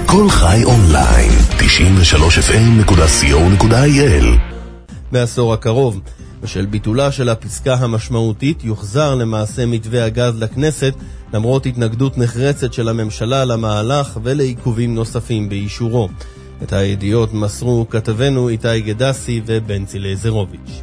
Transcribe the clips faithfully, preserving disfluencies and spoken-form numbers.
כל חי אונליין, תשעים ושלוש אף אם נקודה סי או נקודה איי אל. בעשור הקרוב, בשל ביטולה של הפסקה המשמעותית, יוחזר למעשה מתווה הגז לכנסת, למרות התנגדות נחרצת של הממשלה למהלך ולעיכובים נוספים באישורו. את הידיעות מסרו כתבנו איתי גדסי ובנצי לזרוביץ'.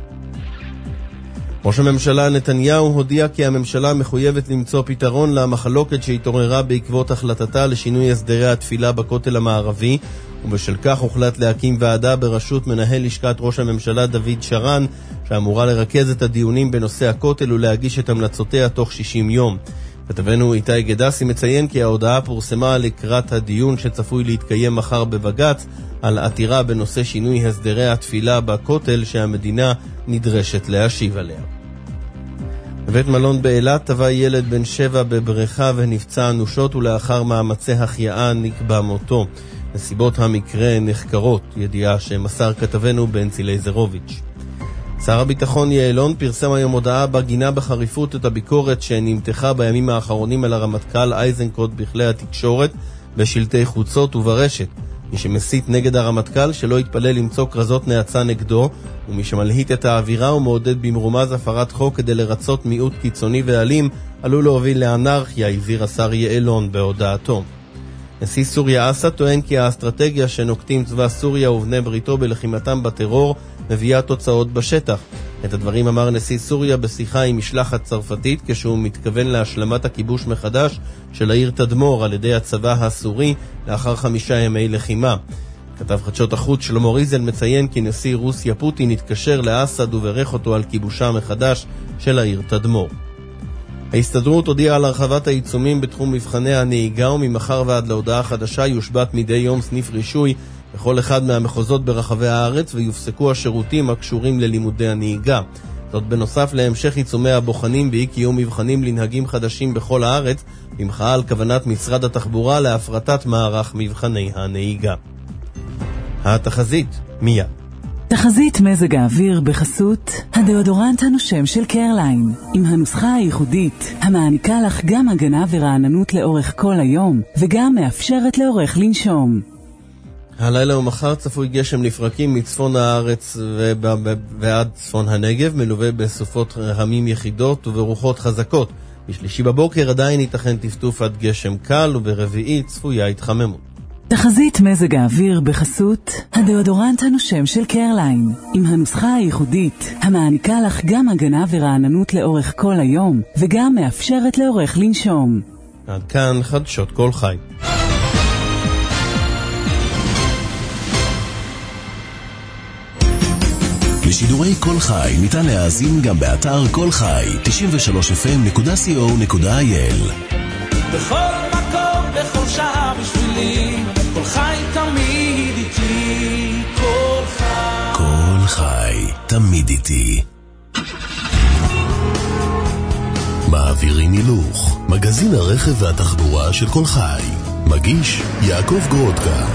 ראש הממשלה נתניהו הודיע כי הממשלה מחויבת למצוא פתרון למחלוקת שהתעוררה בעקבות החלטתה לשינוי הסדרי התפילה בכותל המערבי, ובשל כך הוחלט להקים ועדה בראשות מנהל לשכת ראש הממשלה דוד שרן, שאמורה לרכז את הדיונים בנושא הכותל ולהגיש את המלצותיה תוך שישים יום. כתבנו איתי גדסי מציין כי ההודעה פורסמה לקראת הדיון שצפוי להתקיים מחר בבג"ץ על עתירה בנושא שינוי הסדרי התפילה בכותל שהמדינה נדרשת להשיב עליה. בבית מלון באילת טבע ילד בן שבע בבריכה ונפצע אנושות, ולאחר מאמצי החייאה נקבע מותו. נסיבות המקרה נחקרות, ידיעה שמסר כתבנו בנצי לזרוביץ'. שר הביטחון יעלון פרסם היום הודעה בגינה בחריפות את הביקורת שנמתחה בימים האחרונים על הרמטכ"ל אייזנקוט בכלי התקשורת, בשלטי חוצות וברשת. מי שמסית נגד הרמטכ"ל שלא יתפלל למצוא קרזות נאצה נגדו, ומי שמלהיט את האווירה ומעודד במרומז הפרת חוק כדי לרצות מיעוט קיצוני ואלים, עלול להוביל לאנרכיה, הבהיר השר יעלון בהודעתו. נשיא סוריה אסד טוען כי האסטרטגיה שנוקטים צבא סוריה ובני בריתו בלחימתם בטרור מביאה תוצאות בשטח. את הדברים אמר נשיא סוריה בשיחה עם משלחת צרפתית כשהוא מתכוון להשלמת הכיבוש מחדש של העיר תדמור על ידי הצבא הסורי לאחר חמישה ימי לחימה. כתב חדשות החוץ שלמה ריזל מציין כי נשיא רוסיה פוטין התקשר לאסד וברך אותו על כיבושה מחדש של העיר תדמור. ההסתדרות הודיעה על הרחבת העיצומים בתחום מבחני הנהיגה, וממחר ועד להודעה חדשה יושבת מדי יום סניף רישוי בכל אחד מהמחוזות ברחבי הארץ ויופסקו השירותים הקשורים ללימודי הנהיגה. זאת בנוסף להמשך עיצומי הבוחנים באי קיום מבחנים לנהגים חדשים בכל הארץ, במחאה על כוונת משרד התחבורה להפרטת מערך מבחני הנהיגה. התחזית מיד. תחזית מזג האוויר בחסות הדאודורנט הנושם של קרליין, עם הנוסחה הייחודית המעניקה לך גם הגנה ורעננות לאורך כל היום וגם מאפשרת לאורך לנשום. הלילה ומחר צפוי גשם לפרקים מצפון הארץ ועד צפון הנגב, מלווה בסופות רעמים יחידות וברוחות חזקות. בשלישי בבוקר עדיין ייתכן טפטוף עד גשם קל, וברביעי צפויה התחממות. תחזית מזג האוויר בחסות הדאודורנט הנושם של קרליין, עם הנוסחה הייחודית המעניקה לך גם הגנה ורעננות לאורך כל היום וגם מאפשרת לאורך לנשום. עד כאן חדשות כל חי. לשידורי כל חי ניתן להאזין גם באתר כל חי, תשעים ושלוש אף אם נקודה סי או נקודה איי אל. בכל מקום, בכל שעה בשבילי, כל חי תמיד איתי, כל חי. כל חי תמיד איתי. מעבירים הילוך, מגזין הרכב והתחבורה של כל חי. מגיש יעקב גרודקה.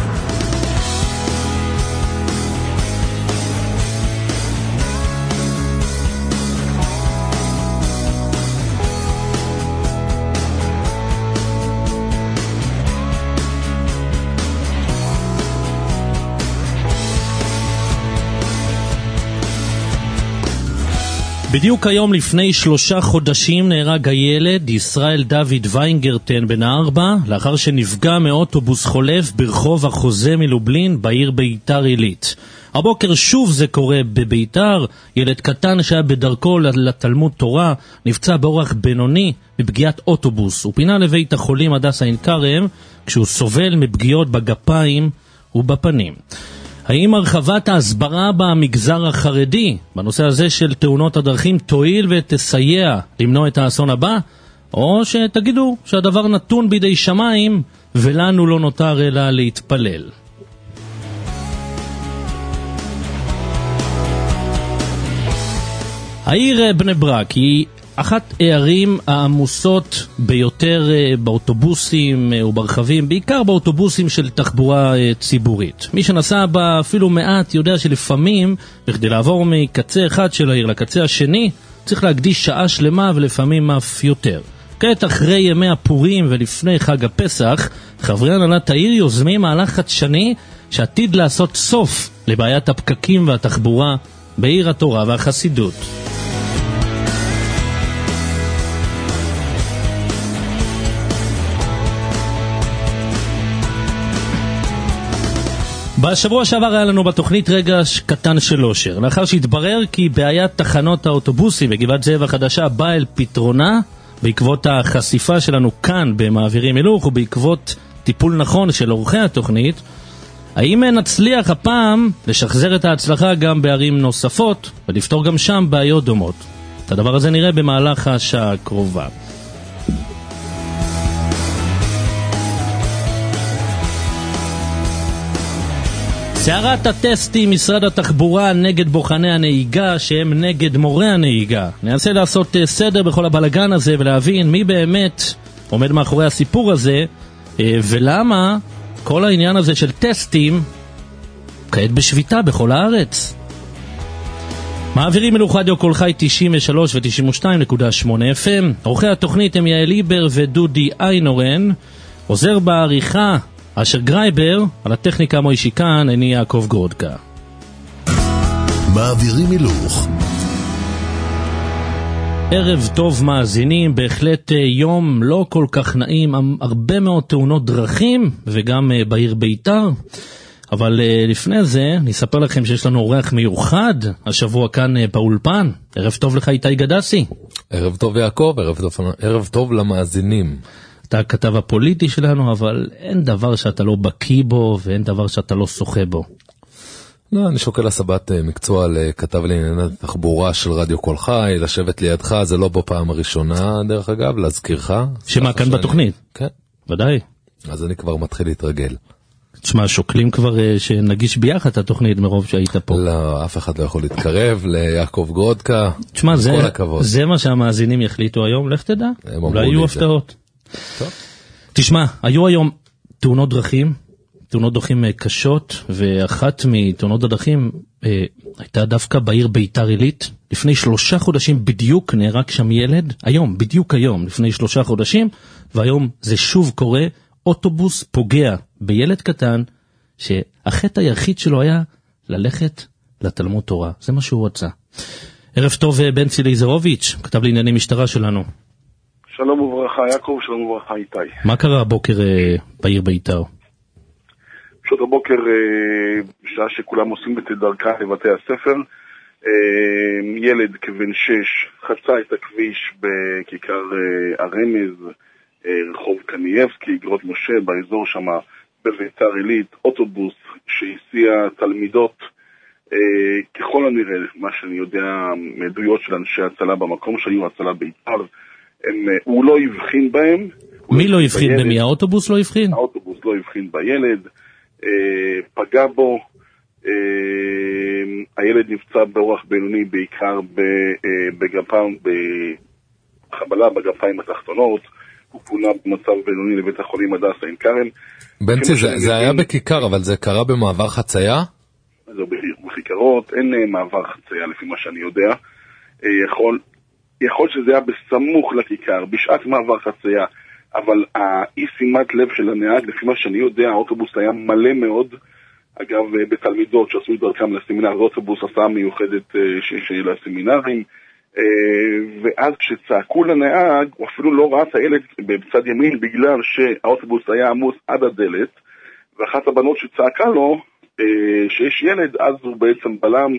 בדיוק היום לפני שלושה חודשים נהרג הילד ישראל דוד ויינגרטן בן הארבע, לאחר שנפגע מאוטובוס חולף ברחוב החוזה מלובלין בעיר ביתר עילית. הבוקר שוב זה קורה בביתר, ילד קטן שהיה בדרכו לתלמוד תורה נפצע באורח בינוני מפגיעת אוטובוס, הוא פינה לבית החולים הדסה עין כרם כשהוא סובל מפגיעות בגפיים ובפנים. האם הרחבת ההסברה במגזר החרדי בנושא הזה של תאונות הדרכים תועיל ותסייע למנוע את האסון הבא? או שתגידו שהדבר נתון בידי שמיים ולנו לא נותר אלא להתפלל? העיר בני ברק היא אחת הערים העמוסות ביותר באוטובוסים וברכבים, בעיקר באוטובוסים של תחבורה ציבורית. מי שנסע בה אפילו מעט יודע שלפעמים, בכדי לעבור מקצה אחד של העיר לקצה השני, צריך להקדיש שעה שלמה ולפעמים אף יותר. כעת אחרי ימי הפורים ולפני חג הפסח, חברי הנהלת העיר יוזמים מהלך חדשני שעתיד לעשות סוף לבעיית הפקקים והתחבורה בעיר התורה והחסידות. בשבוע שעבר היה לנו בתוכנית רגע קטן של אושר, לאחר שהתברר כי בעיית תחנות האוטובוסים בגבעת זאב החדשה באה אל פתרונה בעקבות החשיפה שלנו כאן במעבירים הילוך ובעקבות טיפול נכון של אורחי התוכנית. האם נצליח הפעם לשחזר את ההצלחה גם בערים נוספות ולפתור גם שם בעיות דומות? את הדבר הזה נראה במהלך השעה הקרובה. סערת הטסטים, משרד התחבורה נגד בוחני הנהיגה שהם נגד מורי הנהיגה. ננסה לעשות סדר בכל הבלגן הזה ולהבין מי באמת עומד מאחורי הסיפור הזה ולמה כל העניין הזה של טסטים כעת בשביתה בכל הארץ. מעבירים אלו רדיו כל חי תשעים ושלוש ו-תשעים ושתיים נקודה שמונה אף אם. עורכי התוכנית הם יעל ליבר ודודי איינורן. עוזר בעריכה אשר גרייבר, על הטכניקה מוישי כאן, אני יעקב גרודקה. מעבירים הילוך. ערב טוב מאזינים, בהחלט יום לא כל כך נעים, הרבה מאוד תאונות דרכים וגם בעיר ביתר. אבל לפני זה נספר לכם שיש לנו אורח מיוחד השבוע כאן באולפן. ערב טוב לך איתי גדסי. ערב טוב יעקב, ערב טוב, ערב טוב למאזינים. אתה הכתב הפוליטי שלנו, אבל אין דבר שאתה לא בקיא בו ואין דבר שאתה לא שוחה בו. לא, אני שוקל הסבת מקצוע לכתב לענייני תחבורה של רדיו כל חי, לשבת לידך, זה לא בפעם הראשונה דרך אגב, להזכירך. שמה כאן שאני... בתוכנית? כן. ודאי. אז אני כבר מתחיל להתרגל. תשמע, שוקלים כבר שנגיש ביחד את התוכנית מרוב שהיית פה. לא, אף אחד לא יכול להתקרב ליעקב גרודקה. תשמע, זה, זה מה שהמאזינים יחליטו היום, לך תדע. אולי יהיו הפתעות. טוב. תשמע, היו היום תאונות דרכים, תאונות דרכים קשות, ואחת מתאונות הדרכים אה, הייתה דווקא בעיר ביתר עילית. לפני שלושה חודשים בדיוק נהרג שם ילד, היום, בדיוק היום, לפני שלושה חודשים, והיום זה שוב קורה, אוטובוס פוגע בילד קטן, שהחטא היחיד שלו היה ללכת לתלמוד תורה. זה מה שהוא רצה. ערב טוב בנצי ליזרוביץ', כתב לענייני משטרה שלנו. שלום וברכה יעקב, שלום וברכה איתי. מה קרה הבוקר בעיר ביתר? פשוט הבוקר, בשעה שכולם עושים את דרכם לבתי הספר, ילד כבן שש חצה את הכביש בכיכר הרמז, רחוב קנייבסקי, גרות משה, באזור שם בביתר עילית, אוטובוס שהסיע תלמידות, ככל הנראה, מה שאני יודע, מעדויות של אנשי הצלה במקום שהיו הצלה ביתר, הם, הוא לא הבחין בהם. מי לא הבחין במי? האוטובוס לא הבחין? האוטובוס לא הבחין בילד, אה, פגע בו, אה, הילד נפצע באורח בינוני בעיקר בגפיים, בחבלה בגפיים התחתונות, הוא פונה במצב בינוני לבית החולים הדסה עין כרם. בנצי, זה, זה היה בכיכר, אבל זה קרה במעבר חצייה? זה בכיכרות, אין מעבר חצייה לפי מה שאני יודע. אה, יכול... יכול שזה היה בסמוך לכיכר, בשעת מעבר חצייה, אבל האי שימת לב של הנהג, לפי מה שאני יודע, האוטובוס היה מלא מאוד, אגב, בתלמידות שעשו את דרכם לסמינר, האוטובוס הסעה מיוחדת של הסמינרים, ואז כשצעקו לנהג, הוא אפילו לא ראה את הילד בצד ימין, בגלל שהאוטובוס היה עמוס עד הדלת, ואחת הבנות שצעקה לו, שיש ילד, אז הוא בעצם בלם,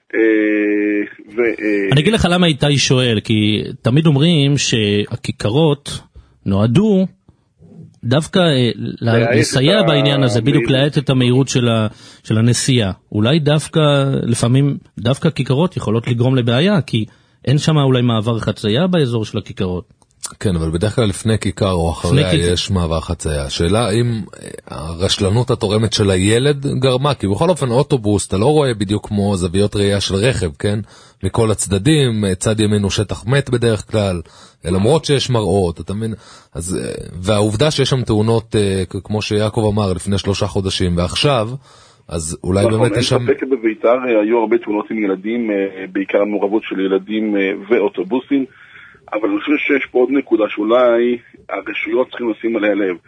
ו... אני אגיד לך למה איתי שואל, כי תמיד אומרים שהכיכרות נועדו דווקא לסייע בעניין הזה, בדיוק להאט את המהירות של הנסיעה. אולי דווקא, לפעמים, דווקא כיכרות יכולות לגרום לבעיה, כי אין שם אולי מעבר חצייה באזור של הכיכרות. כן, אבל בדרך כלל לפני כיכר או אחריה יש מעבר חצייה. השאלה אם הרשלנות התורמת של הילד גרמה, כי בכל אופן אוטובוס, אתה לא רואה בדיוק כמו זוויות ראייה של רכב, כן? מכל הצדדים, צד ימין הוא שטח מת בדרך כלל, למרות שיש מראות, אתה מבין? אז, והעובדה שיש שם תאונות, כמו שיעקב אמר, לפני שלושה חודשים, ועכשיו, אז אולי באמת יש שם... אין ספק בביתר היו הרבה תאונות עם ילדים, בעיקר המעורבות של ילדים ואוטובוסים, אבל אני חושב שיש פה עוד נקודה שאולי הרשויות צריכים לשים עליה לב.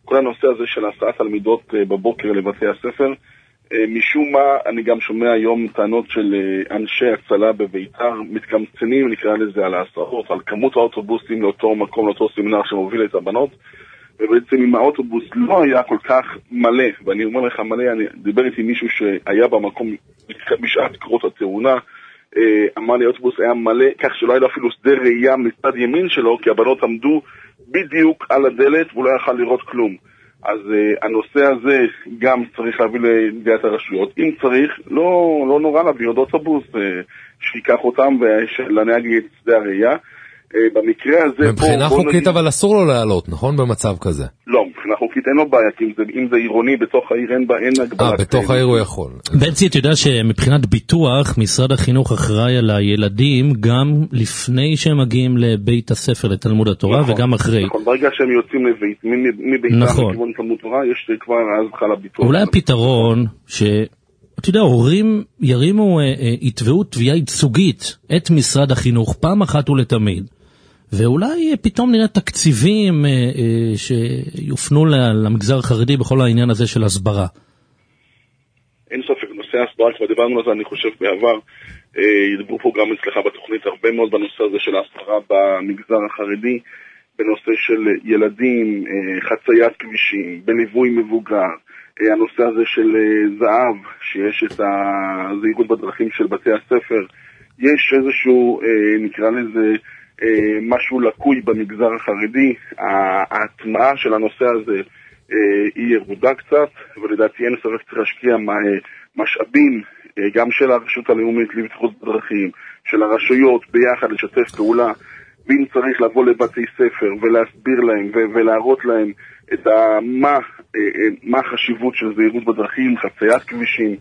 כל הנושא הזה של הסעת תלמידות בבוקר לבתי הספר, משום מה אני גם שומע היום טענות של אנשי הצלה בביתר, מתקמצנים נקרא לזה על ההסעות, על כמות האוטובוסים לאותו מקום, לאותו סמינר שמוביל את הבנות, ובעצם אם האוטובוס לא היה כל כך מלא, ואני אומר לך מלא, אני דיבר איתי מישהו שהיה במקום בשעת קרות התאונה, אמר לי האוטובוס היה מלא, כך שלא היה אפילו שדה ראייה מצד ימין שלו, כי הבנות עמדו בדיוק על הדלת והוא לא יכל לראות כלום. אז uh, הנושא הזה גם צריך להביא לידיעת הרשויות. אם צריך, לא, לא נורא להביא עוד אוטובוס uh, שיקח אותם ולנהג את שדה הראייה. Uh, במקרה הזה... מבחינה פה, חוקית נגיד... אבל אסור לו לעלות, נכון? במצב כזה. לא, מבחינה חוקית אין לו בעיה, כי אם זה, אם זה עירוני בתוך העיר אין, אין הגבלה. אה, בתוך העיר הוא יכול. בנצי, אתה יודע שמבחינת ביטוח, משרד החינוך אחראי על הילדים גם לפני שהם מגיעים לבית הספר לתלמוד התורה, נכון, וגם אחרי. נכון, ברגע שהם יוצאים לבית, מביתם נכון. לכיוון תלמוד תורה, יש כבר אז חלה ביטוח. אולי הפתרון ש... אתה יודע, הורים ירימו, יתבעו תביעה ייצוגית את משרד החינוך פעם אחת ולתמיד. ואולי פתאום נראה תקציבים אה, אה, שיופנו למגזר החרדי בכל העניין הזה של הסברה. אין ספק, נושא ההסברה, כבר דיברנו על זה, אני חושב בעבר, אה, ידברו פה גם אצלך בתוכנית הרבה מאוד בנושא הזה של ההסברה במגזר החרדי, בנושא של ילדים, אה, חציית כבישים, בליווי מבוגר, אה, הנושא הזה של אה, זהב, שיש את הזהירות בדרכים של בתי הספר, יש איזשהו, אה, נקרא לזה, משהו לקוי במגזר החרדי, ההטמעה של הנושא הזה היא ירודה קצת, ולדעתי אין ספק צריך להשקיע משאבים גם של הרשות הלאומית לבטיחות בדרכים, של הרשויות ביחד לשתף פעולה, ואם צריך לבוא לבתי ספר ולהסביר להם ולהראות להם את מה, מה החשיבות של זהירות בדרכים, חציית כבישים,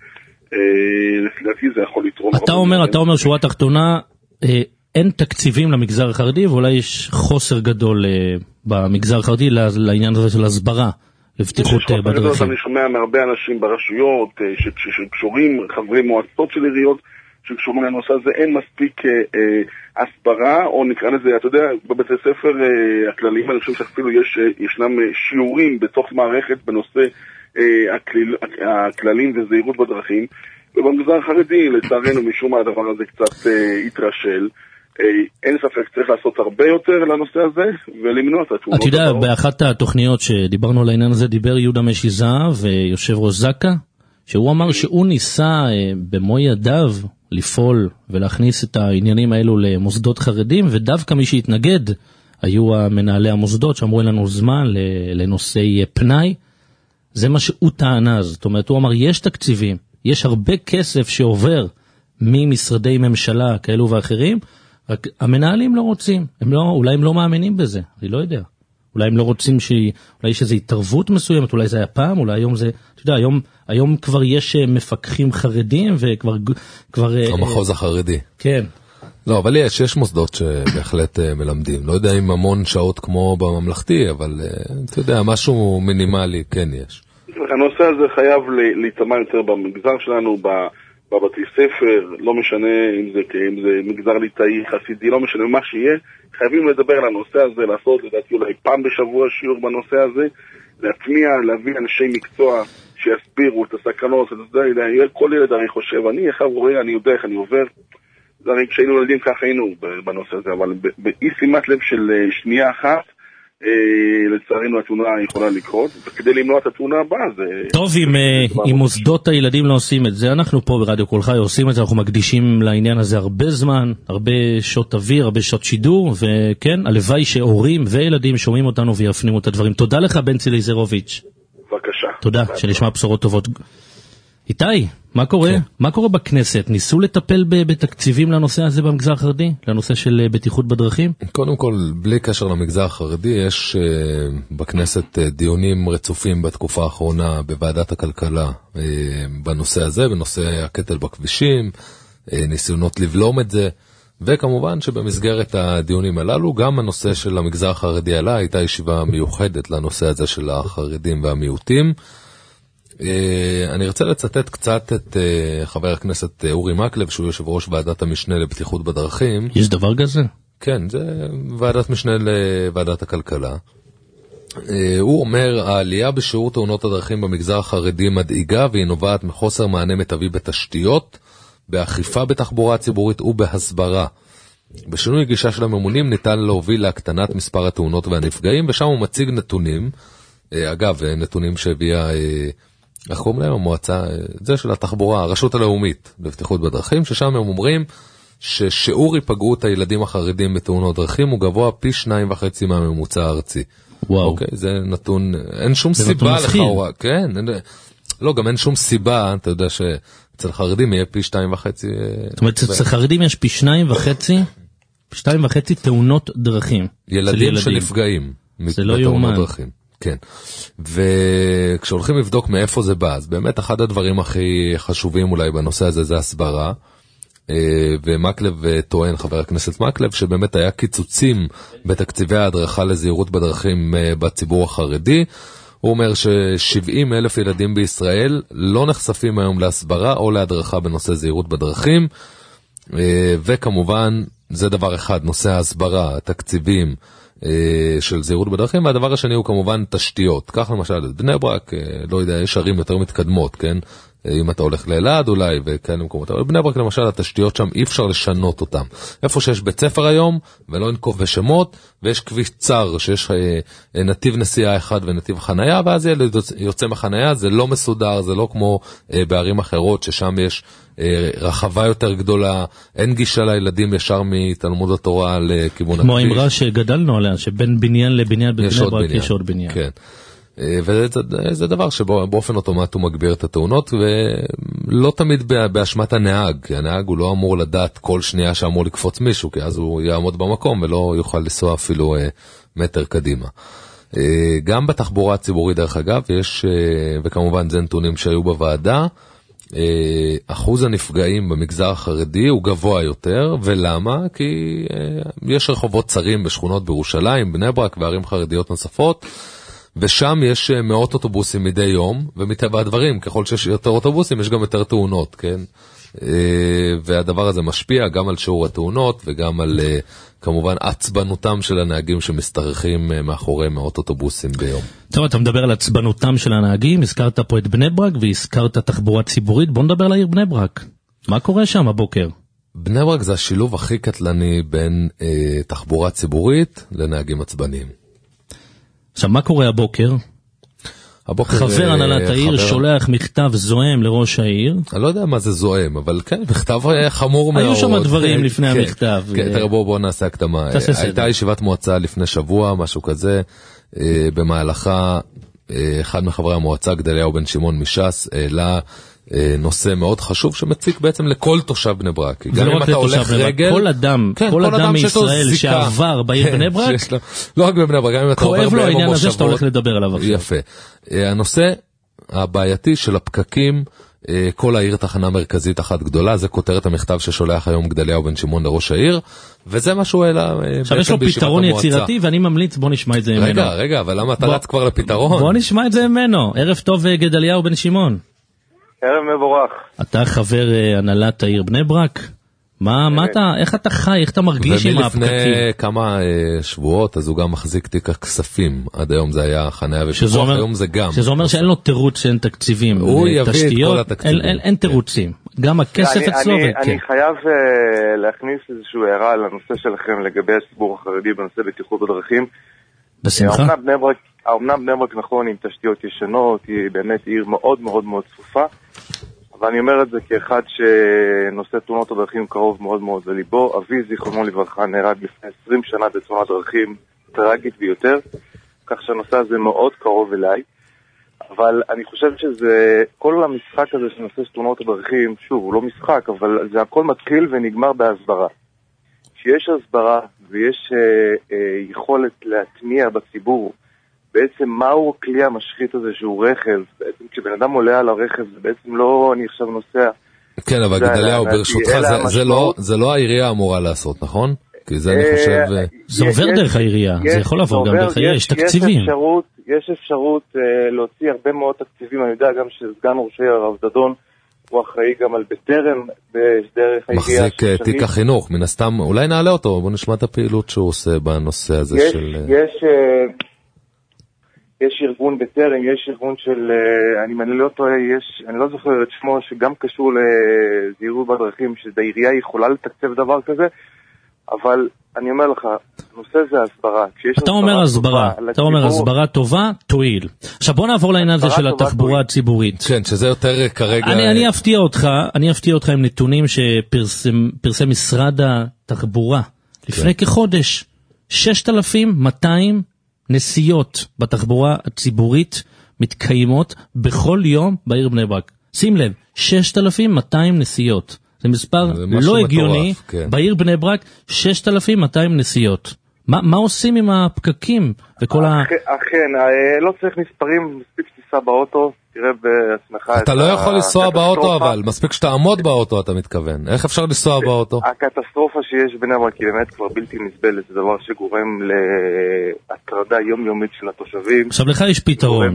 לדעתי זה יכול לתרום. אתה אומר, אתה אומר שורה תחתונה, אין תקציבים למגזר החרדי, ואולי יש חוסר גדול uh, במגזר החרדי לעניין הזה של הסברה, לבטיחות uh, בדרכים. אני שומע מהרבה אנשים ברשויות, uh, שקשורים, חברי מועצות של עיריות, שקשורים לנושא הזה, אין מספיק uh, uh, הסברה, או נקרא לזה, אתה יודע, בבתי ספר uh, הכלליים, אני חושב שאפילו יש, uh, ישנם uh, שיעורים בתוך מערכת בנושא uh, הכלל, הכללים וזהירות בדרכים, ובמגזר החרדי, לצערנו, משום מה הדבר הזה קצת uh, התרשל, אין ספק, צריך לעשות הרבה יותר לנושא הזה, ולמנוע את התאונות. אתה יודע, באחת התוכניות שדיברנו על העניין הזה, דיבר יהודה משיזה ויושב ראש זקה, שהוא אמר שהוא ניסה במו ידיו לפעול ולהכניס את העניינים האלו למוסדות חרדים, ודווקא מי שהתנגד היו המנהלי המוסדות שאמרו לנו זמן לנושאי פנאי. זה מה שהוא טענה, זאת אומרת, הוא אמר, יש תקציבים, יש הרבה כסף שעובר ממשרדי ממשלה כאלו ואחרים, רק המנהלים לא רוצים, הם לא, אולי הם לא מאמינים בזה, אני לא יודע. אולי הם לא רוצים ש... אולי יש איזו התערבות מסוימת, אולי זה היה פעם, אולי היום זה... אתה יודע, היום, היום כבר יש מפקחים חרדים וכבר... כבר, המחוז החרדי. כן. לא, אבל יש, יש מוסדות שבהחלט מלמדים. לא יודע אם המון שעות כמו בממלכתי, אבל אתה יודע, משהו מינימלי כן יש. הנושא הזה חייב להתאמה יותר במגזר שלנו, ב... בבתי ספר, לא משנה אם זה, אם זה מגזר ליטאי, חסידי, לא משנה מה שיהיה, חייבים לדבר על הנושא הזה, לעשות לדעתי אולי פעם בשבוע שיעור בנושא הזה, להטמיע, להביא אנשי מקצוע שיסבירו את הסכנות, את זה, כל ילד הרי חושב, אני אחד רואה, אני יודע איך אני עובר, זה הרי כשהיינו ילדים כך היינו בנושא הזה, אבל באי שימת לב של שנייה אחת, לצערנו התאונה יכולה לקרות, וכדי למנוע את התאונה הבאה זה... טוב, אם מוסדות הילדים לא עושים את זה, אנחנו פה ברדיו כל חי עושים את זה, אנחנו מקדישים לעניין הזה הרבה זמן, הרבה שעות אוויר, הרבה שעות שידור, וכן, הלוואי שהורים וילדים שומעים אותנו ויפנימו את הדברים. תודה לך בנצי ליזרוביץ'. בבקשה. תודה, שנשמע בשורות טובות. איתי, מה קורה? כן. מה קורה בכנסת? ניסו לטפל בתקציבים לנושא הזה במגזר החרדי? לנושא של בטיחות בדרכים? קודם כל, בלי קשר למגזר החרדי, יש uh, בכנסת uh, דיונים רצופים בתקופה האחרונה בוועדת הכלכלה uh, בנושא הזה, בנושא הקטל בכבישים, uh, ניסיונות לבלום את זה, וכמובן שבמסגרת הדיונים הללו, גם הנושא של המגזר החרדי עלה, הייתה ישיבה מיוחדת לנושא הזה של החרדים והמיעוטים, אני רוצה לצטט קצת את חבר הכנסת אורי מקלב, שהוא יושב ראש ועדת המשנה לבטיחות בדרכים. יש דבר כזה? כן, זה ועדת משנה לוועדת הכלכלה. הוא אומר, העלייה בשיעור תאונות הדרכים במגזר החרדי מדאיגה, והיא נובעת מחוסר מענה מיטבי בתשתיות, באכיפה בתחבורה הציבורית ובהסברה. בשינוי גישה של הממונים ניתן להוביל להקטנת מספר התאונות והנפגעים, ושם הוא מציג נתונים, אגב, נתונים שהביאה, איך קוראים להם, המועצה, זה של התחבורה, הרשות הלאומית לבטיחות בדרכים, ששם הם אומרים ששיעור היפגעות הילדים החרדים בתאונות דרכים הוא גבוה פי שניים וחצי מהממוצע הארצי. וואו. אוקיי, זה נתון, אין שום סיבה לכאורה, כן, אין, לא, גם אין שום סיבה, אתה יודע שאצל חרדים יהיה פי שתיים וחצי. זאת אומרת, אצל חרדים יש פי שניים וחצי, פי שתיים וחצי תאונות דרכים. ילדים שנפגעים. זה לא יאומן. דרכים. כן. וכשהולכים לבדוק מאיפה זה בא, אז באמת אחד הדברים הכי חשובים אולי בנושא הזה זה הסברה. ומקלב טוען, חבר הכנסת מקלב, שבאמת היה קיצוצים בתקציבי ההדרכה לזהירות בדרכים בציבור החרדי. הוא אומר ש-שבעים אלף ילדים בישראל לא נחשפים היום להסברה או להדרכה בנושא זהירות בדרכים, וכמובן זה דבר אחד, נושא ההסברה, התקציבים של זהירות בדרכים, והדבר השני הוא כמובן תשתיות. כך למשל, בני ברק, לא יודע, יש ערים יותר מתקדמות, כן? אם אתה הולך לאלעד אולי, וכאלה מקומות. אבל בני ברק למשל, התשתיות שם אי אפשר לשנות אותם. איפה שיש בית ספר היום, ולא ננקוב בשמות, ויש כביש צר, שיש נתיב נסיעה אחד ונתיב חנייה, ואז ילד יוצא מחנייה, זה לא מסודר, זה לא כמו בערים אחרות, ששם יש רחבה יותר גדולה, אין גישה לילדים ישר מתלמוד התורה לכיוון הכביש. כמו האמרה שגדלנו עליה, שבין בניין לבניין בבני ברק יש עוד בניין. כן. וזה דבר שבאופן אוטומט הוא מגביר את התאונות, ולא תמיד באשמת הנהג, כי הנהג הוא לא אמור לדעת כל שנייה שאמור לקפוץ מישהו, כי אז הוא יעמוד במקום ולא יוכל לנסוע אפילו מטר קדימה. גם בתחבורה הציבורית דרך אגב, יש, וכמובן זה נתונים שהיו בוועדה, אחוז הנפגעים במגזר החרדי הוא גבוה יותר, ולמה? כי יש רחובות צרים בשכונות בירושלים, בני ברק וערים חרדיות נוספות, ושם יש מאות אוטובוסים מדי יום, ומטבע הדברים, ככל שיש יותר אוטובוסים, יש גם יותר תאונות, כן? והדבר הזה משפיע גם על שיעור התאונות, וגם על, כמובן, עצבנותם של הנהגים שמסתרכים מאחורי מאות אוטובוסים ביום. טוב, אתה מדבר על עצבנותם של הנהגים, הזכרת פה את בני ברק, והזכרת תחבורה ציבורית, בוא נדבר לעיר בני ברק. מה קורה שם הבוקר? בני ברק זה השילוב הכי קטלני בין אה, תחבורה ציבורית לנהגים עצבניים. עכשיו, מה קורה הבוקר? הבוקר חבר הנהלת העיר חבר... שולח מכתב זוהם לראש העיר. אני לא יודע מה זה זוהם, אבל כן, מכתב חמור מאוד. היו שם דברים לפני כן, המכתב. כן, תראה, בואו בוא נעשה הקדמה. הייתה ישיבת מועצה לפני שבוע, משהו כזה, במהלכה אחד מחברי המועצה, גדליהו בן שמעון מש"ס, העלה נושא מאוד חשוב שמציק בעצם לכל תושב בני ברק. גם אם אתה הולך רגל, כל אדם, כן, כל, כל אדם מישראל שעבר בעיר כן, בני ברק, לו, לא רק בבני ברק, גם אם אתה עובר כואב לו העניין הזה שאתה הולך לדבר עליו עכשיו. יפה. הנושא הבעייתי של הפקקים, כל העיר תחנה מרכזית אחת גדולה, זה כותרת המכתב ששולח היום גדליהו בן שמעון לראש העיר, וזה מה שהוא העלה בעצם בישיבת המועצה. עכשיו יש לו פתרון יצירתי, ואני ממליץ, בוא נשמע את זה ממנו. רגע, רגע, אבל למה אתה רץ כבר לפתרון? בוא נשמע את זה ממנו. ערב טוב גדליהו בן שמעון. ערב מבורך. אתה חבר הנהלת העיר בני ברק? מה, מה אתה, איך אתה חי, איך אתה מרגיש עם הפקקים? ומלפני כמה שבועות, אז הוא גם מחזיק תיק הכספים. עד היום זה היה חניה ופיתוח, היום זה גם. שזה אומר שאין לו תירוץ שאין תקציבים. הוא יביא את כל התקציבים. אין תירוצים. גם הכסף אצלו. אני חייב להכניס איזשהו הערה על הנושא שלכם לגבי הציבור החרדי בנושא בטיחות בדרכים. בשמחה. האומנם בני ברק נכון עם תשתיות ישנות, היא באמת עיר מאוד מאוד מאוד צפופה, אבל אני אומר את זה כאחד שנושא תאונות הדרכים קרוב מאוד מאוד לליבו. אבי זיכרונו לברכה נהרג לפני עשרים שנה בתאונת דרכים טרגית ביותר, כך שהנושא הזה מאוד קרוב אליי, אבל אני חושב שזה, כל המשחק הזה של נושא תאונות הדרכים, שוב, הוא לא משחק, אבל זה הכל מתחיל ונגמר בהסברה. שיש הסברה ויש אה, אה, יכולת להטמיע בציבור בעצם מהו הכלי המשחית הזה שהוא רכב. בעצם כשבן אדם עולה על הרכב זה בעצם לא אני עכשיו נוסע. כן, אבל גדליהו ברשותך זה, זה, לא, זה לא העירייה אמורה לעשות, נכון? כי זה אני חושב... זה עובר דרך העירייה, זה יכול לעבור גם דרך העירייה, יש תקציבים. יש אפשרות להוציא הרבה מאוד תקציבים. אני יודע גם שסגן ראש העיר הרב דדון הוא אחראי גם על בטרם בדרך העירייה. מחזיק תיק החינוך, מן הסתם, אולי נעלה אותו, בוא נשמע את הפעילות שהוא עושה בנושא הזה יש, של... יש, יש ארגון בטרם, יש ארגון של, אני, אני לא טועה, יש, אני לא זוכר את שמו, שגם קשור לזהירות בדרכים, שהעירייה יכולה לתקצב דבר כזה, אבל אני אומר לך, נושא זה הסברה. אתה אומר הסברה, אתה אומר הסברה טובה, תועיל. עכשיו בוא נעבור לעניין הזה של התחבורה הציבורית. כן, שזה יותר כרגע... אני אפתיע אותך, אני אפתיע אותך עם נתונים שפרסם משרד התחבורה לפני כחודש, שישת אלפים ומאתיים נסיעות בתחבורה הציבורית מתקיימות בכל יום בעיר בני ברק. שים לב, שישת אלפים ומאתיים נסיעות. זה מספר לא הגיוני, בעיר בני ברק שישת אלפים ומאתיים נסיעות. מה עושים עם הפקקים וכל ה... אכן, לא צריך מספרים, מספיק שתיסע באוטו, תראה בעצמך... אתה לא יכול לנסוע באוטו, אבל מספיק שתעמוד באוטו, אתה מתכוון. איך אפשר לנסוע באוטו? הקטסטרופה שיש בני ברק היא באמת כבר בלתי נסבלת, זה דבר שגורם להטרדה יומיומית של התושבים. עכשיו לך יש פתרון.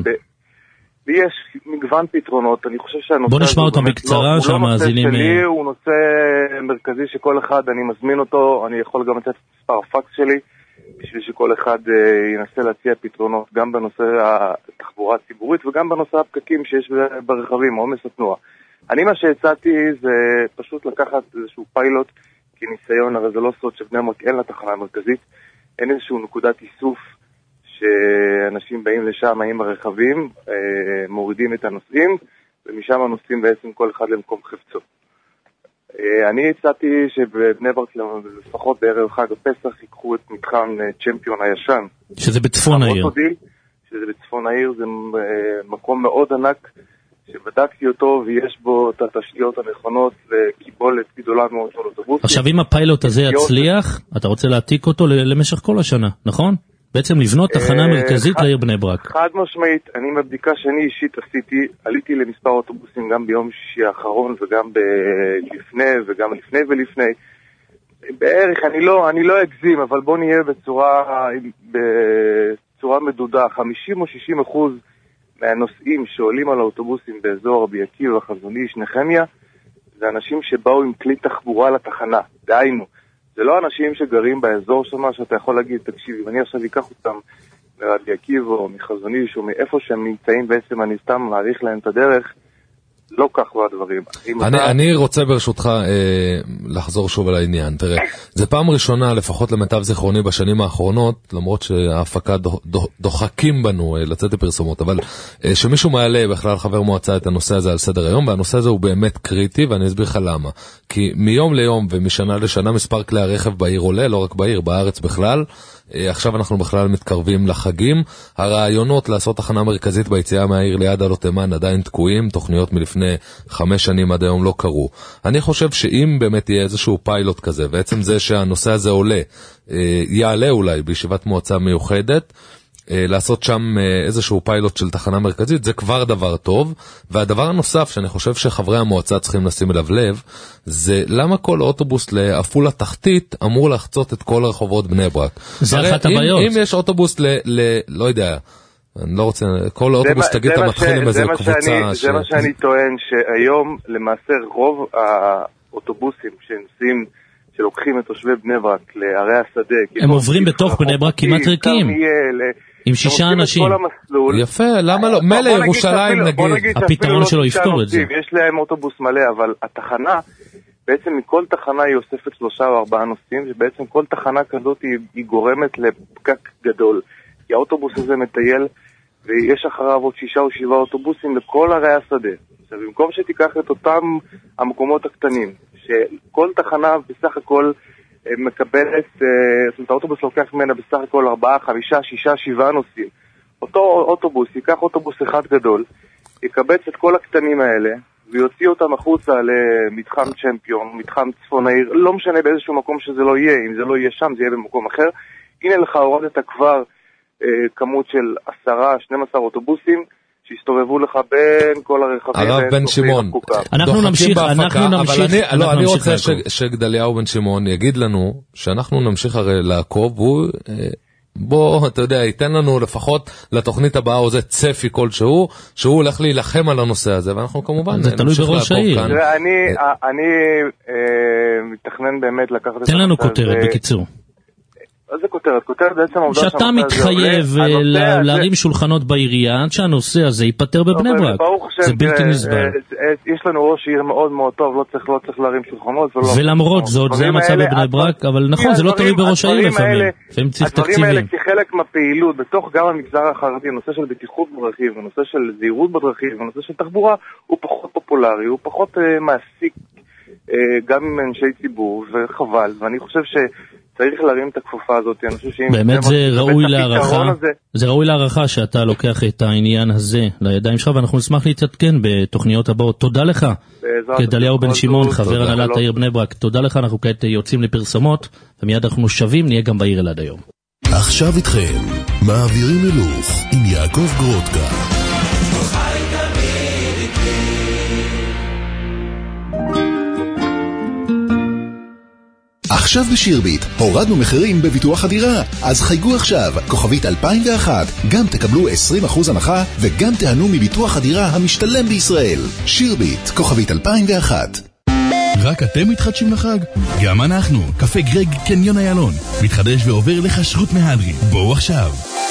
ויש מגוון פתרונות, אני חושב שהנושא... בוא נשמע אותם בקצרה, שהמאזינים... הוא לא נושא שלי, הוא נושא מרכזי שכל אחד, אני מזמין אותו, אני יכול גם לתת מספר הפקס שלי, בשביל שכל אחד ינסה להציע פתרונות, גם בנושא התחבורה הציבורית, וגם בנושא הפקקים שיש ברכבים, עומס התנועה. אני מה שהצעתי זה פשוט לקחת איזשהו פיילוט, כניסיון, הרי זה לא סוד שבני ברק אין לה תחנה מרכזית, אין איזשהו נקודת איסוף, שאנשים באים לשם עם הרכבים, מורידים את הנוסעים, ומשם הנוסעים בעצם כל אחד למקום חפצו. אני הצעתי שבבני ברק לפחות בערב חג הפסח ייקחו את מתחם צ'מפיון הישן. שזה בצפון העיר. שזה בצפון העיר, זה מקום מאוד ענק, שבדקתי אותו ויש בו את התשתיות הנכונות לקיבולת גדולה מאוד של אוטובוסים. עכשיו אם הפיילוט הזה יצליח, אתה רוצה להעתיק אותו למשך כל השנה, נכון? בעצם לבנות תחנה מרכזית לעיר בני ברק. חד משמעית, אני מבדיקה שאני אישית עשיתי, עליתי למספר אוטובוסים גם ביום שישי האחרון וגם לפני וגם לפני ולפני. בערך, אני לא, אני לא אגזים, אבל בוא נהיה בצורה, בצורה מדודה. חמישים או שישים אחוז מהנוסעים שעולים על האוטובוסים באזור רבי עקיבא והחזון איש נחמיה, זה אנשים שבאו עם כלי תחבורה לתחנה, דהיינו. זה לא אנשים שגרים באזור שמה שאתה יכול להגיד, תקשיב, אם אני עכשיו אקח אותם מרבי עקיבא או מחזון איש או מאיפה שהם נמצאים בעצם, אני סתם מעריך להם את הדרך, לא כך בדברים. אני, אתה... אני רוצה ברשותך אה, לחזור שוב על העניין. תראה, זה פעם ראשונה, לפחות למיטב זיכרוני בשנים האחרונות, למרות שההפקה דוח, דוח, דוחקים בנו אה, לצאת לפרסומות, אבל אה, שמישהו מעלה בכלל חבר מועצה את הנושא הזה על סדר היום, והנושא הזה הוא באמת קריטי, ואני אסביר לך למה. כי מיום ליום ומשנה לשנה מספר כלי הרכב בעיר עולה, לא רק בעיר, בארץ בכלל, עכשיו אנחנו בכלל מתקרבים לחגים. הרעיונות לעשות תחנה מרכזית ביציאה מהעיר ליד אלותימן עדיין תקועים, תוכניות מלפני חמש שנים עד היום לא קרו. אני חושב שאם באמת יהיה איזשהו פיילוט כזה, בעצם זה שהנושא הזה עולה, יעלה אולי בישיבת מועצה מיוחדת, לעשות שם איזשהו פיילוט של תחנה מרכזית, זה כבר דבר טוב. והדבר הנוסף שאני חושב שחברי המועצה צריכים לשים אליו לב, זה למה כל אוטובוס לעפולה תחתית אמור לחצות את כל הרחובות בני ברק. זה אחת הבעיות. אם יש אוטובוס ל... ל לא יודע, אני לא רוצה, כל אוטובוס תגיד אתה מתחיל עם איזה קבוצה. זה מה שאני טוען, שהיום למעשה רוב האוטובוסים שנוסעים, שלוקחים את תושבי בני ברק לערי השדה, הם עוברים בתוך בני ברק כמעט ריקים. עם שישה אנשים. יפה, למה לא? מלא ירושלים נגיד. הפתרון שלו יפתור את זה. יש להם אוטובוס מלא, אבל התחנה, בעצם מכל תחנה היא אוספת שלושה או ארבעה נוסעים, שבעצם כל תחנה כזאת היא גורמת לפקק גדול. כי האוטובוס הזה מטייל, ויש אחריו עוד שישה או שבעה אוטובוסים לכל ערי השדה. עכשיו, במקום שתיקח את אותם המקומות הקטנים, שכל תחנה בסך הכל מקבלת, זאת אומרת, האוטובוס לוקח ממנה בסך הכל ארבעה, חמישה, שישה, שבעה נוסעים. אותו אוטובוס ייקח אוטובוס אחד גדול, יקבץ את כל הקטנים האלה, ויוציא אותם החוצה למתחם צ'מפיון, מתחם צפון העיר, לא משנה באיזשהו מקום שזה לא יהיה, אם זה לא יהיה שם, זה יהיה במקום אחר. הנה לך הורדת כבר אה, כמות של עשרה, שנים עשר אוטובוסים, שהסתובבו לך בין כל הרכבים. הרב בן שמעון, אנחנו נמשיך, אנחנו נמשיך. לא, אני רוצה שגדליהו בן שמעון יגיד לנו שאנחנו נמשיך הרי לעקוב, והוא, בוא, אתה יודע, ייתן לנו לפחות לתוכנית הבאה או זה צפי כלשהו, שהוא הולך להילחם על הנושא הזה, ואנחנו כמובן נמשיך לעקוב כאן. אני מתכנן באמת לקחת את תן לנו כותרת, בקיצור. אז זה כותרת, כותרת בעצם העובדה שאתה מתחייב להרים שולחנות בעירייה עד שהנושא הזה ייפטר בבני ברק. זה בלתי נסבל. יש לנו ראש עיר מאוד מאוד טוב, לא צריך, לא צריך להרים שולחנות. ולמרות זאת, זה המצב בבני ברק, אבל נכון, זה לא תלוי בראש העיר לפעמים. לפעמים צריך תקציבים. הדברים האלה כחלק מהפעילות, בתוך גם המגזר החרדי, הנושא של בטיחות בדרכים, הנושא של זהירות בדרכים, הנושא של תחבורה, הוא פחות פופולרי, הוא פחות מעסיק גם עם אנשי ציבור, וחבל. ואני חושב ש צריך להרים את הכפופה הזאת. באמת זה ראוי להערכה, זה ראוי להערכה שאתה לוקח את העניין הזה לידיים שלך, ואנחנו נשמח להתעדכן בתוכניות הבאות. תודה לך, גדליהו בן שמעון, חבר הנהלת העיר בני ברק. תודה לך, אנחנו כעת יוצאים לפרסומות, ומיד אנחנו שווים, נהיה גם בעיר אלעד היום. עכשיו איתכם, מעבירים הילוך עם יעקב גרודקה. עכשיו בשירביט, הורדנו מחירים בביטוח הדירה, אז חייגו עכשיו, כוכבית אלפיים ואחת, גם תקבלו עשרים אחוז הנחה וגם תהנו מביטוח הדירה המשתלם בישראל. שירביט, כוכבית אלפיים ואחת. רק אתם מתחדשים לחג? גם אנחנו, קפה גרג קניון איילון, מתחדש ועובר לכשרות מהדרין. בואו עכשיו.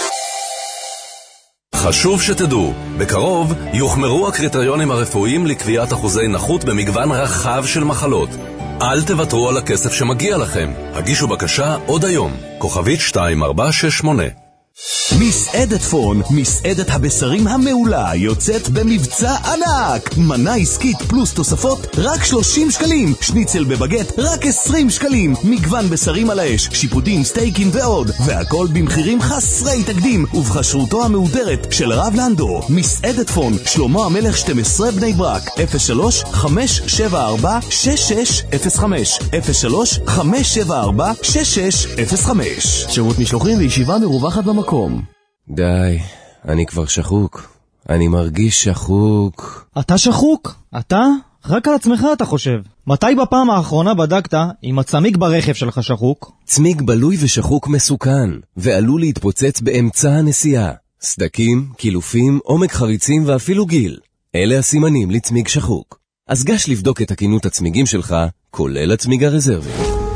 חשוב שתדעו, בקרוב יוחמרו הקריטריונים הרפואיים לקביעת אחוזי נכות במגוון רחב של מחלות. אל תוותרו על הכסף שמגיע לכם. הגישו בקשה עוד היום. כוכבית שתיים ארבע שש שמונה. מסעדת פון, מסעדת הבשרים המעולה, יוצאת במבצע ענק. מנה עסקית פלוס תוספות רק שלושים שקלים, שניצל בבגט רק עשרים שקלים, מגוון בשרים על האש, שיפודים, סטייקים ועוד, והכל במחירים חסרי תקדים ובחשרותו המהודרת של הרב לנדו. מסעדת פון, שלמה המלך שתים עשרה בני ברק, אפס שלוש חמש שבע ארבע שש שש אפס חמש, אפס שלוש חמש שבע ארבע שש שש אפס חמש. שירות משלוחים וישיבה מרווחת במקום. די, אני כבר שחוק. אני מרגיש שחוק. אתה שחוק? אתה? רק על עצמך אתה חושב. מתי בפעם האחרונה בדקת אם הצמיג ברכב שלך שחוק? צמיג בלוי ושחוק מסוכן, ועלול להתפוצץ באמצע הנסיעה. סדקים, קילופים, עומק חריצים ואפילו גיל. אלה הסימנים לצמיג שחוק. אז גש לבדוק את תקינות הצמיגים שלך, כולל הצמיג הרזרבי.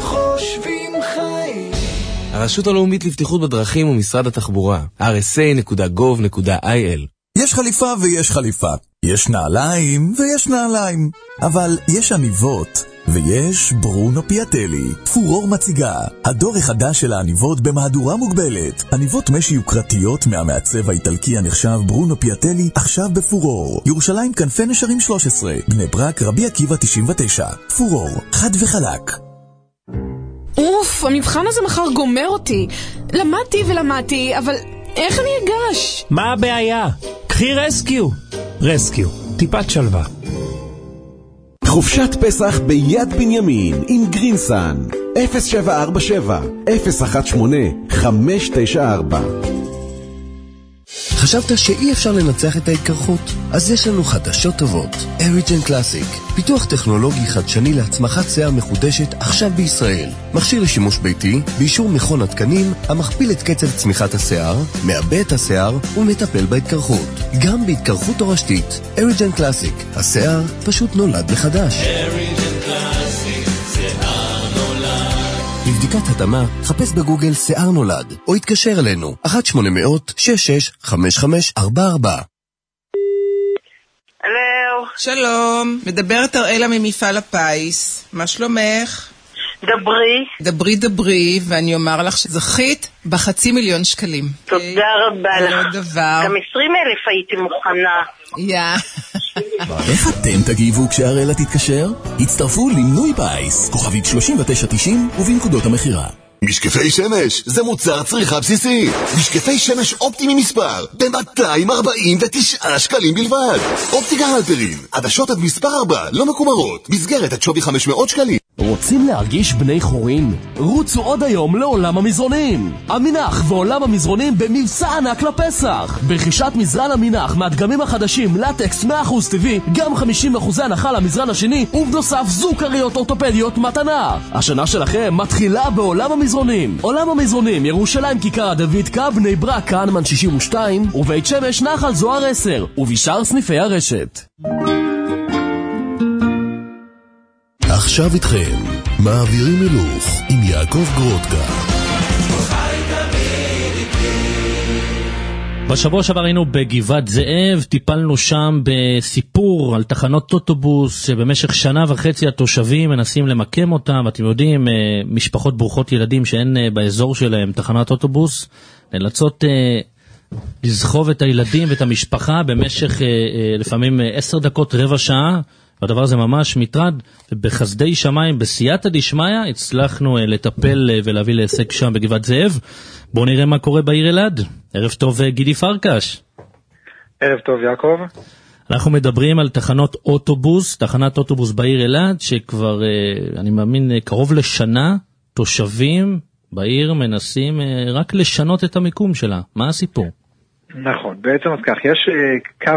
הרשות הלאומית לבטיחות בדרכים ומשרד התחבורה, אר אס איי נקודה גוב נקודה איי אל. יש חליפה ויש חליפה, יש נעליים ויש נעליים, אבל יש עניבות ויש ברונו פיאטלי. פורור מציגה הדור החדש של העניבות במהדורה מוגבלת. עניבות משי יוקרתיות מהמעצב האיטלקי הנחשב ברונו פיאטלי, עכשיו בפורור. ירושלים כנפי נשרים שלוש עשרה, בני ברק רבי עקיבא תשעים ותשע. פורור, חד וחלק. אוף, המבחן הזה מחר גומר אותי. למדתי ולמדתי, אבל איך אני אגש? מה הבעיה? קחי רסקיו. רסקיו, טיפת שלווה. חופשת פסח ביד בנימין עם גרינסן. אפס שבע ארבע שבע אפס אחת שמונה חמש תשע ארבע. חשבת שאי אפשר לנצח את ההתקרחות? אז יש לנו חדשות טובות. אריג'ן קלאסיק, פיתוח טכנולוגי חדשני להצמחת שיער מחודשת עכשיו בישראל. מכשיר לשימוש ביתי, באישור מכון התקנים, המכפיל את קצב צמיחת השיער, מעבה את השיער ומטפל בהתקרחות. גם בהתקרחות תורשתית. אריג'ן קלאסיק, השיער פשוט נולד מחדש. אריג'ן קלאסיק, שיער נולד. לבדיקת התאמה, חפש בגוגל שיער נולד, או התקשר אלינו, אחת שמונה מאות שש שש חמש חמש ארבע ארבע. הלו. שלום, מדברת אראלה ממפעל הפיס, מה שלומך? דברי. דברי דברי, ואני אומר לך שזכית בחצי מיליון שקלים. תודה רבה לך. לא דבר. גם עשרים אלף הייתי מוכנה. יא. איך אתם תגיבו כשאראלה תתקשר? הצטרפו למנוי פיס, כוכבית שלושים ותשע תשעים ובנקודות המחירה. משקפי שמש, זה מוצר צריכה בסיסי. משקפי שמש אופטיים מספר, ב-מאתיים ארבעים ותשעה שקלים בלבד. אופטיקה הלפרין, עדשות עד מספר ארבע, לא מקומרות, מסגרת עד שווי חמש מאות שקלים. רוצים להרגיש בני חורין? רוצו עוד היום לעולם המזרונים. המנח ועולם המזרונים במבצע ענק לפסח. ברכישת מזרן המנח מהדגמים החדשים לטקס מאה אחוז טבעי, גם חמישים אחוז הנחה למזרן השני, ובנוסף זוכריות אורתופדיות מתנה. השנה שלכם מתחילה בעולם המזרונים. עולם המזרונים, ירושלים כיכר דוידקה, בני ברק כהנמן שישים ושתיים, ובית שמש נחל זוהר עשר, ובשאר סניפי הרשת. עכשיו איתכם, מעבירים הילוך עם יעקב גרודקה. בשבוע שעבר היינו בגבעת זאב, טיפלנו שם בסיפור על תחנות אוטובוס שבמשך שנה וחצי התושבים מנסים למקם אותם. אתם יודעים, משפחות ברוכות ילדים שאין באזור שלהם תחנת אוטובוס, נאלצות לזכוב את הילדים ואת המשפחה במשך לפעמים עשר דקות, רבע שעה, והדבר הזה ממש מטרד, ובחסדי שמיים, בסייעתא דשמיא, הצלחנו לטפל ולהביא להישג שם בגבעת זאב. בואו נראה מה קורה בעיר אלעד. ערב טוב גידי פרקש. ערב טוב יעקב. אנחנו מדברים על תחנות אוטובוס, תחנת אוטובוס בעיר אלעד, שכבר, אני מאמין, קרוב לשנה, תושבים בעיר מנסים רק לשנות את המיקום שלה. מה הסיפור? נכון, בעצם אז כך, יש קו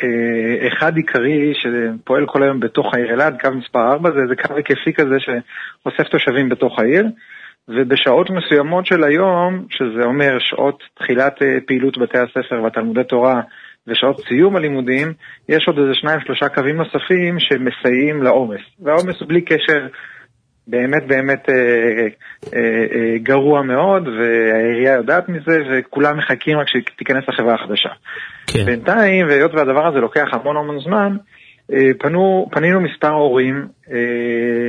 אחד עיקרי שפועל כל היום בתוך העיר אלעד, קו מספר ארבע, זה, זה קו היקפי כזה שאוסף תושבים בתוך העיר, ובשעות מסוימות של היום, שזה אומר שעות תחילת פעילות בתי הספר והתלמודי תורה ושעות סיום הלימודים, יש עוד איזה שניים שלושה קווים נוספים שמסייעים לעומס, והעומס הוא בלי קשר באמת באמת אה, אה, אה, גרוע מאוד, והעירייה יודעת מזה, וכולם מחכים רק שתיכנס לחברה החדשה. כן. בינתיים, והיות והדבר הזה לוקח המון המון זמן, אה, פנו, פנינו מספר הורים אה,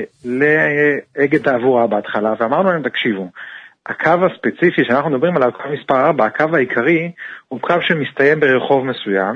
לאגד תעבורה בהתחלה, ואמרנו להם, תקשיבו, הקו הספציפי שאנחנו מדברים עליו, קו מספר ארבע, הקו העיקרי, הוא קו שמסתיים ברחוב מסוים,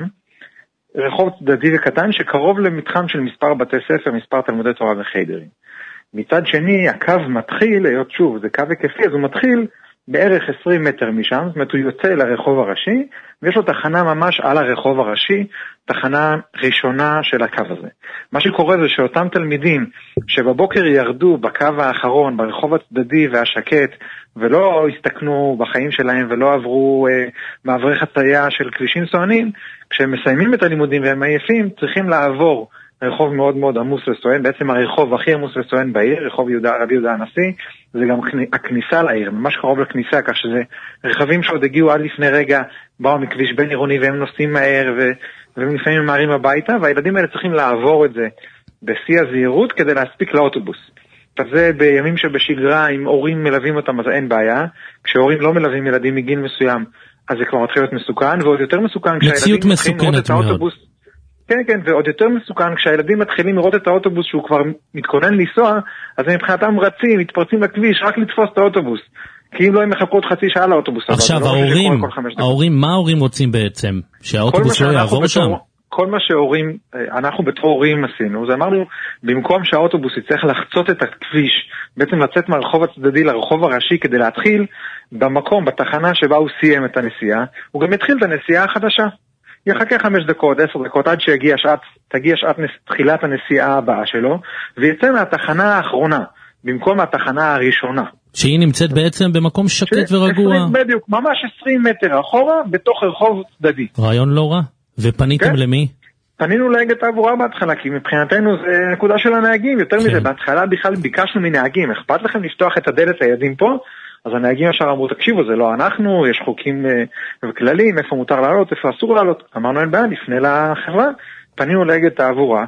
רחוב צדדי וקטן, שקרוב למתחם של מספר בתי ספר, מספר תלמודי תורה וחיידרים. מצד שני, הקו מתחיל, להיות שוב, זה קו היקפי, אז הוא מתחיל בערך עשרים מטר משם, זאת אומרת, הוא יוצא לרחוב הראשי, ויש לו תחנה ממש על הרחוב הראשי, תחנה ראשונה של הקו הזה. מה שקורה זה שאותם תלמידים שבבוקר ירדו בקו האחרון, ברחוב הצדדי והשקט, ולא הסתכנו בחיים שלהם ולא עברו אה, מעברי חצייה של כבישים סואנים, כשהם מסיימים את הלימודים והם עייפים, צריכים לעבור רחוב מאוד מאוד עמוס וסואן, בעצם הרחוב הכי עמוס וסואן בעיר, רחוב יהודה, רבי יהודה הנשיא, זה גם הכניסה לעיר, ממש קרוב לכניסה, כך שזה רכבים שעוד הגיעו עד לפני רגע, באו מכביש בין עירוני והם נוסעים מהר, ו... והם לפעמים ממהרים הביתה, והילדים האלה צריכים לעבור את זה בשיא הזהירות כדי להספיק לאוטובוס. אז זה בימים שבשגרה, אם הורים מלווים אותם, אז אין בעיה, כשהורים לא מלווים ילדים מגיל מסוים, אז זה כבר מתחיל להיות מסוכן, ועוד יותר מסוכן כשהילדים מתחילים לראות את האוטובוס. כן, כן, ועוד יותר מסוכן, כשהילדים מתחילים לראות את האוטובוס שהוא כבר מתכונן לנסוע, אז הם מבחינתם רצים, מתפרצים לכביש, רק לתפוס את האוטובוס. כי אם לא, הם מחכות חצי שעה לאוטובוס. עכשיו, ההורים, ההורים, מה ההורים רוצים בעצם? שהאוטובוס לא יעבור שם? כל מה שההורים, אנחנו בתור הורים עשינו, זה אמרנו, במקום שהאוטובוס יצטרך לחצות את הכביש, בעצם לצאת מהרחוב הצדדי לרחוב הראשי כדי להתחיל, במקום, בתחנה שבה הוא סיים את הנסיעה, הוא גם יתחיל את הנסיעה החדשה. יחכה חמש דקות, עשר דקות, עד שיגיע שעת, תגיע שעת תחילת הנסיעה הבאה שלו, ויצא מהתחנה האחרונה, במקום התחנה הראשונה. שהיא נמצאת בעצם במקום שקט ורגוע. בדיוק, ממש עשרים מטר אחורה, בתוך רחוב צדדי. רעיון לא רע. ופניתם למי? פנינו לאגד תעבורה בהתחלה, כי מבחינתנו זה נקודה של הנהגים, יותר מזה, בהתחלה בכלל ביקשנו מנהגים, אכפת לכם לפתוח את הדלת לידים פה? אז הנהגים ישר אמרו, תקשיבו, זה לא אנחנו, יש חוקים וכללים, איפה מותר לעלות, איפה אסור לעלות. אמרנו אין בעיה, נפנה לחברה, פנינו לאגד תעבורה,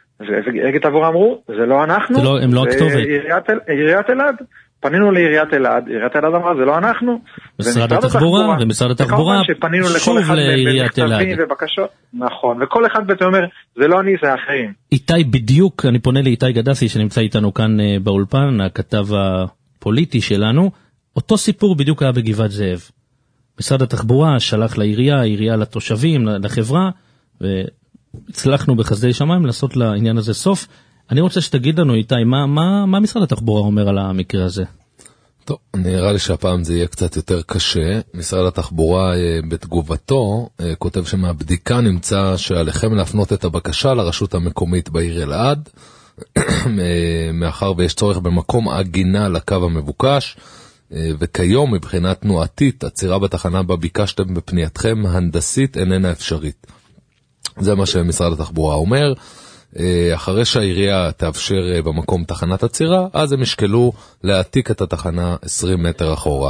ואגד תעבורה אמרו, זה לא אנחנו, לא, הם לא הכתובת. עיריית אלעד. פנינו לעיריית אלעד, עיריית אלעד אמרה, זה לא אנחנו. משרד התחבורה, ומשרד התחבורה, שוב לעיריית אלעד. נכון, וכל אחד בעצם אומר, זה לא אני, זה האחרים. איתי בדיוק, אני פונה לאיתי גדסי, שנמצא איתנו כאן באולפן, הכתב הפוליטי שלנו, אותו סיפור בדיוק היה בגבעת זאב. משרד התחבורה שלח לעירייה, העירייה לתושבים, לחברה, והצלחנו בחסדי שמיים לעשות לעניין הזה סוף. אני רוצה שתגיד לנו איתי, מה, מה, מה משרד התחבורה אומר על המקרה הזה? טוב, נראה לי שהפעם זה יהיה קצת יותר קשה. משרד התחבורה בתגובתו כותב שמהבדיקה נמצא שעליכם להפנות את הבקשה לרשות המקומית בעיר אלעד, מאחר ויש צורך במקום עגינה לקו המבוקש, וכיום מבחינה תנועתית, עצירה בתחנה בה ביקשתם בפנייתכם הנדסית איננה אפשרית. זה מה שמשרד התחבורה אומר. אחרי שהעירייה תאפשר במקום תחנת עצירה, אז הם ישקלו להעתיק את התחנה עשרים מטר אחורה.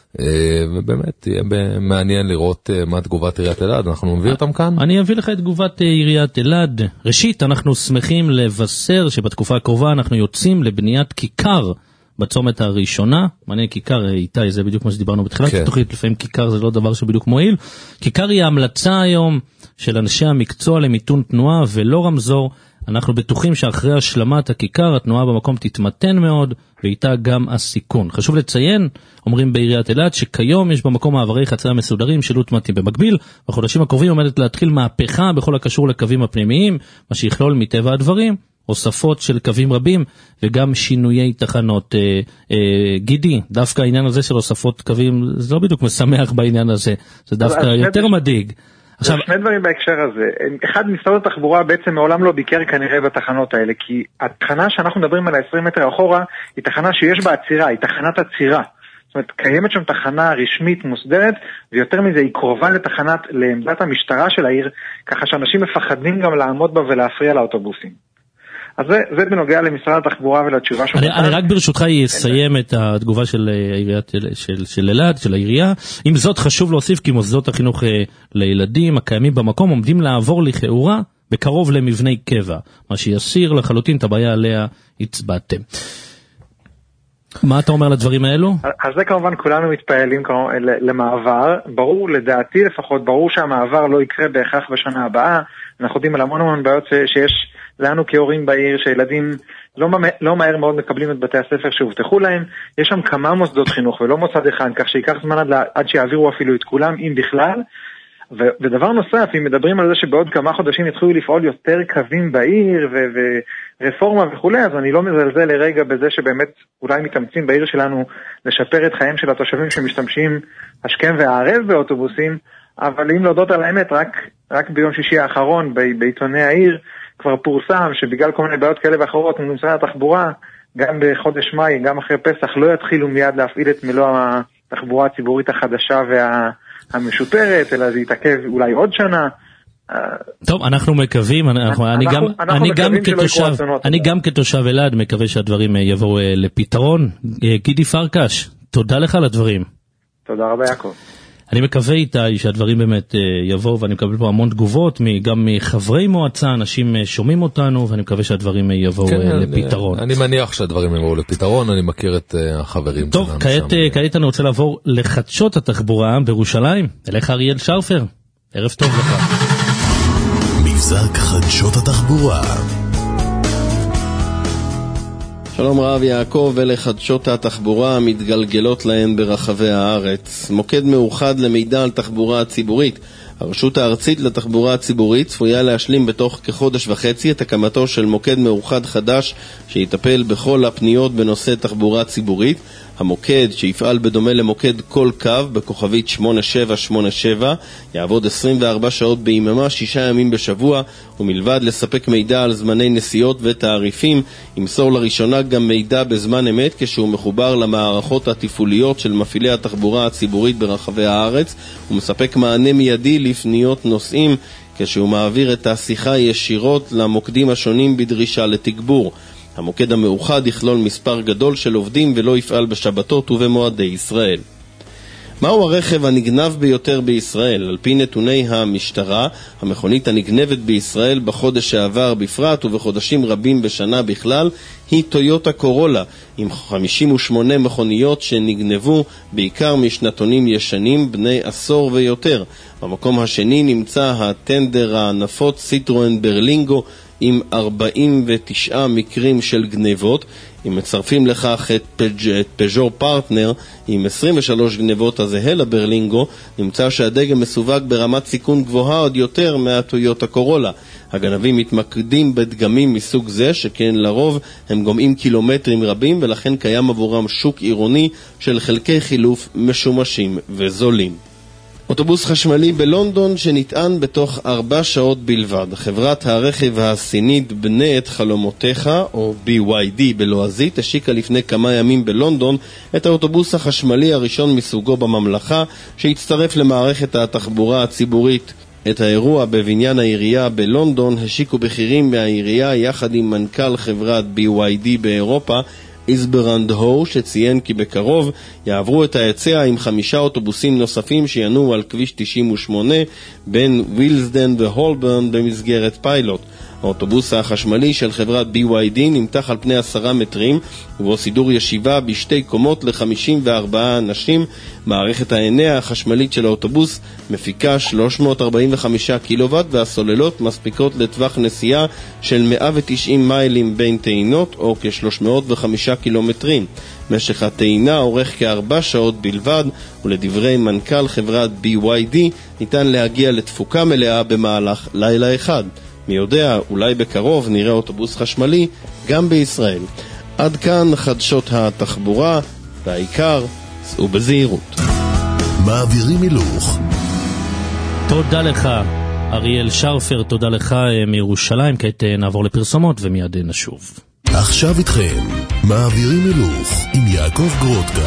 ובאמת יהיה מעניין לראות מה תגובת עיריית אלעד, אנחנו נביא אותם כאן. אני אביא לך את תגובת עיריית אלעד. ראשית, אנחנו שמחים לבשר שבתקופה הקרובה אנחנו יוצאים לבניית כיכר בצומת הראשונה, מעניין כיכר איתי, זה בדיוק מה שדיברנו בתחילת כן. התוכנית, לפעמים כיכר זה לא דבר שבדיוק מועיל. כיכר היא ההמלצה היום של אנשי המקצוע למיתון תנועה ולא רמזור. אנחנו בטוחים שאחרי השלמת הכיכר, התנועה במקום תתמתן מאוד, ואיתה גם הסיכון. חשוב לציין, אומרים בעיריית אילת, שכיום יש במקום מעברי חצייה מסודרים, שילוט מתאים במקביל. בחודשים הקרובים עומדת להתחיל מהפכה בכל הקשור לקווים הפנימיים, מה שיכלול מטבע הדברים, הוספות של קווים רבים, וגם שינויי תחנות. אה, אה, גידי, דווקא העניין הזה של הוספות קווים, זה לא בדיוק משמח בעניין הזה, זה דווקא יותר מדאיג. עכשיו, שני דברים בהקשר הזה. אחד, משרד התחבורה בעצם מעולם לא ביקר כנראה בתחנות האלה, כי התחנה שאנחנו מדברים על ה-עשרים מטר אחורה, היא תחנה שיש בה עצירה, היא תחנת עצירה. זאת אומרת, קיימת שם תחנה רשמית מוסדרת, ויותר מזה היא קרובה לתחנת, לעמדת המשטרה של העיר, ככה שאנשים מפחדים גם לעמוד בה ולהפריע לאוטובוסים. אז זה, זה בנוגע למשרד התחבורה ולתשובה שלו. אני, אני רק ברשותך אסיים את התגובה של העיריית, של, של אלעד, של העירייה. עם זאת חשוב להוסיף כי מוסדות החינוך לילדים הקיימים במקום עומדים לעבור לכאורה בקרוב למבני קבע, מה שיסיר לחלוטין את הבעיה עליה הצבעתם. מה אתה אומר לדברים האלו? אז זה כמובן כולנו מתפעלים למעבר. ברור, לדעתי לפחות, ברור שהמעבר לא יקרה בהכרח בשנה הבאה. אנחנו יודעים על המון המון בעיות שיש לנו כהורים בעיר, שילדים לא, לא מהר מאוד מקבלים את בתי הספר שהובטחו להם. יש שם כמה מוסדות חינוך ולא מוסד אחד, כך שיקח זמן עד, עד שיעבירו אפילו את כולם, אם בכלל. ו, ודבר נוסף, אם מדברים על זה שבעוד כמה חודשים יתחילו לפעול יותר קווים בעיר ו, ורפורמה וכו', אז אני לא מזלזל לרגע בזה שבאמת אולי מתאמצים בעיר שלנו לשפר את חיים של התושבים שמשתמשים השכם והערב באוטובוסים, אבל אם להודות על האמת, רק, רק ביום שישי האחרון בעיתוני העיר כבר פורסם שבגלל כל מיני בעיות כאלה ואחרות ממשרד התחבורה, גם בחודש מאי, גם אחרי פסח, לא יתחילו מיד להפעיל את מלוא התחבורה הציבורית החדשה והמשופרת, אלא זה יתעכב אולי עוד שנה. טוב, אנחנו מקווים, אנחנו, אני גם, אני גם כתושב, אני גם כתושב אלעד מקווה שהדברים יבואו לפתרון. גידי פרקש, תודה לך על הדברים. תודה רבה יעקב. אני מקווה איתי שהדברים באמת יבואו, ואני מקבל פה המון תגובות, גם מחברי מועצה, אנשים שומעים אותנו, ואני מקווה שהדברים יבואו כן, לפתרון. אני, אני מניח שהדברים יבואו לפתרון, אני מכיר את uh, החברים טוב, שלנו. טוב, כעת, כעת אני רוצה לעבור לחדשות התחבורה בירושלים. אליך אריאל שרפר, ערב טוב לך. מבזק חדשות התחבורה. שלום רב יעקב, אלה חדשות התחבורה המתגלגלות להן ברחבי הארץ. מוקד מאוחד למידע על תחבורה הציבורית. הרשות הארצית לתחבורה הציבורית צפויה להשלים בתוך כחודש וחצי את הקמתו של מוקד מאוחד חדש שיטפל בכל הפניות בנושא תחבורה ציבורית. המוקד שיפעל בדומה למוקד כל קו בכוכבית שמונה שבע שמונה שבע יעבוד עשרים וארבע שעות ביממה, שישה ימים בשבוע, ומלבד לספק מידע על זמני נסיעות ותעריפים, ימסור לראשונה גם מידע בזמן אמת כשהוא מחובר למערכות התפעוליות של מפעילי התחבורה הציבורית ברחבי הארץ, ומספק מענה מיידי לפניות נוסעים כשהוא מעביר את השיחה ישירות למוקדים השונים בדרישה לתגבור. המוקד המאוחד יכלול מספר גדול של עובדים ולא יפעל בשבתות ובמועדי ישראל. מהו הרכב הנגנב ביותר בישראל? על פי נתוני המשטרה, המכונית הנגנבת בישראל בחודש שעבר בפרט ובחודשים רבים בשנה בכלל היא טויוטה קורולה, עם חמישים ושמונה מכוניות שנגנבו בעיקר משנתונים ישנים בני עשור ויותר. במקום השני נמצא הטנדר הנפוץ סיטרואן ברלינגו עם ארבעים ותשעה מקרים של גנבות. אם מצרפים לכך את, פג', את פז'ור פרטנר עם עשרים ושלוש גנבות הזהה לברלינגו, נמצא שהדגם מסווג ברמת סיכון גבוהה עוד יותר מהטויוטה קורולה. הגנבים מתמקדים בדגמים מסוג זה, שכן לרוב הם גומעים קילומטרים רבים, ולכן קיים עבורם שוק עירוני של חלקי חילוף משומשים וזולים. אוטובוס חשמלי בלונדון שנטען בתוך ארבע שעות בלבד. חברת הרכב הסינית בנה את חלומותיך, או בי וואי די בלועזית, השיקה לפני כמה ימים בלונדון את האוטובוס החשמלי הראשון מסוגו בממלכה, שהצטרף למערכת התחבורה הציבורית. את האירוע בבניין העירייה בלונדון השיקו בכירים מהעירייה יחד עם מנכ"ל חברת בי וואי די באירופה, איזברנד הו, שציין כי בקרוב יעברו את היצע עם חמישה אוטובוסים נוספים שינועו על כביש תשעים ושמונה בין וילסדן והולברן במסגרת פיילוט. האוטובוס החשמלי של חברת בי וואי די נמתח על פני עשרה מטרים, ובו סידור ישיבה בשתי קומות ל-חמישים וארבעה אנשים. מערכת העינה החשמלית של האוטובוס מפיקה שלוש מאות ארבעים וחמישה קילוואט, והסוללות מספיקות לטווח נסיעה של מאה ותשעים מיילים בין טעינות, או כ-שלוש מאות וחמישה קילומטרים. משך הטעינה אורך כארבע שעות בלבד, ולדברי מנכ"ל חברת בי וואי די ניתן להגיע לתפוקה מלאה במהלך לילה אחד. מי יודע, אולי בקרוב נראה אוטובוס חשמלי גם בישראל. עד כאן חדשות התחבורה, והעיקר, סעו בזהירות. מעבירים הילוך. תודה לך, אריאל שרפר, תודה לך מירושלים. כעת נעבור לפרסומות ומיד נשוב. עכשיו איתכם, מעבירים הילוך עם יעקב גרודקה.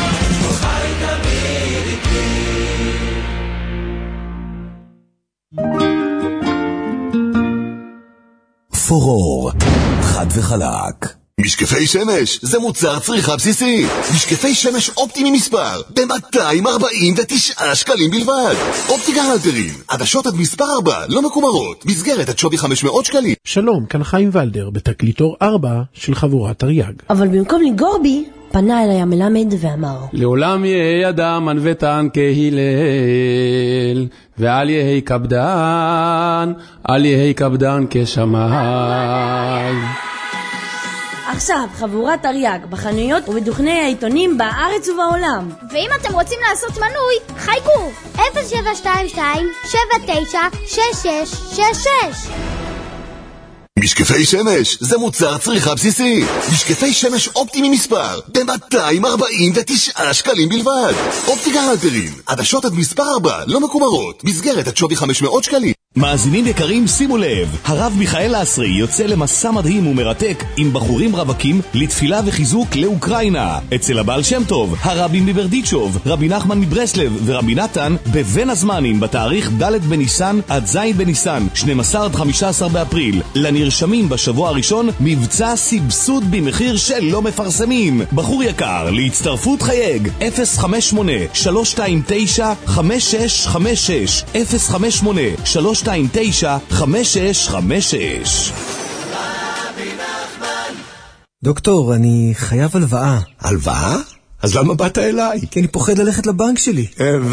פורור, חד וחלק. משקפי שמש, זה מוצר צריכה בסיסי. משקפי שמש אופטי ממספר, ב-מאתיים ארבעים ותשעה שקלים בלבד. אופטיקה הלפרין, עדשות עד מספר ארבע, לא מקומרות, מסגרת עד שווי חמש מאות שקלים. שלום, כאן חיים ולדר, בתקליטור ארבע של חבורת תרי"ג. אבל במקום לגור בי, פנה אליי המלמד ואמר, לעולם יהיה אדם ענוותן כהילל, ואל יהי קפדן, אל יהי קפדן כשמאי. עכשיו חבורת תרי"ג בחנויות ובדוכני העיתונים בארץ ובעולם. ואם אתם רוצים לעשות מנוי, חייגו אפס שבע שתיים שתיים שבע תשע שש שש שש שש. משקפי שמש, זה מוצר צריכה בסיסי. משקפי שמש אופטי ממספר, ב-מאתיים ארבעים ותשעה שקלים בלבד. אופטיקה הלפרין, עדשות עד מספר ארבע, לא מקומרות, מסגרת עד שווי חמש מאות שקלים. מאזינים יקרים, שימו לב, הרב מיכאל אסרי יוצא למסע מדהים ומרתק עם בחורים רווקים לתפילה וחיזוק לאוקראינה. אצל הבעל שם טוב, הרבי מברדיצ'וב, רבי נחמן מברסלב ורבי נתן בבין הזמנים בתאריך ד' בניסן עד ז' בניסן, שנים עשר עד חמישה עשר באפריל. לנרשמים בשבוע הראשון מבצע סבסוד במחיר שלא מפרסמים. בחור יקר, להצטרפות חייג אפס חמש שמונה שלוש שתיים תשע חמש שש חמש שש אפס חמש שמונה שלוש שתיים תשע חמש שש חמש שש. דוקטור, אני חייב הלוואה. הלוואה? אז למה באת אליי? כי אני פוחד ללכת לבנק שלי.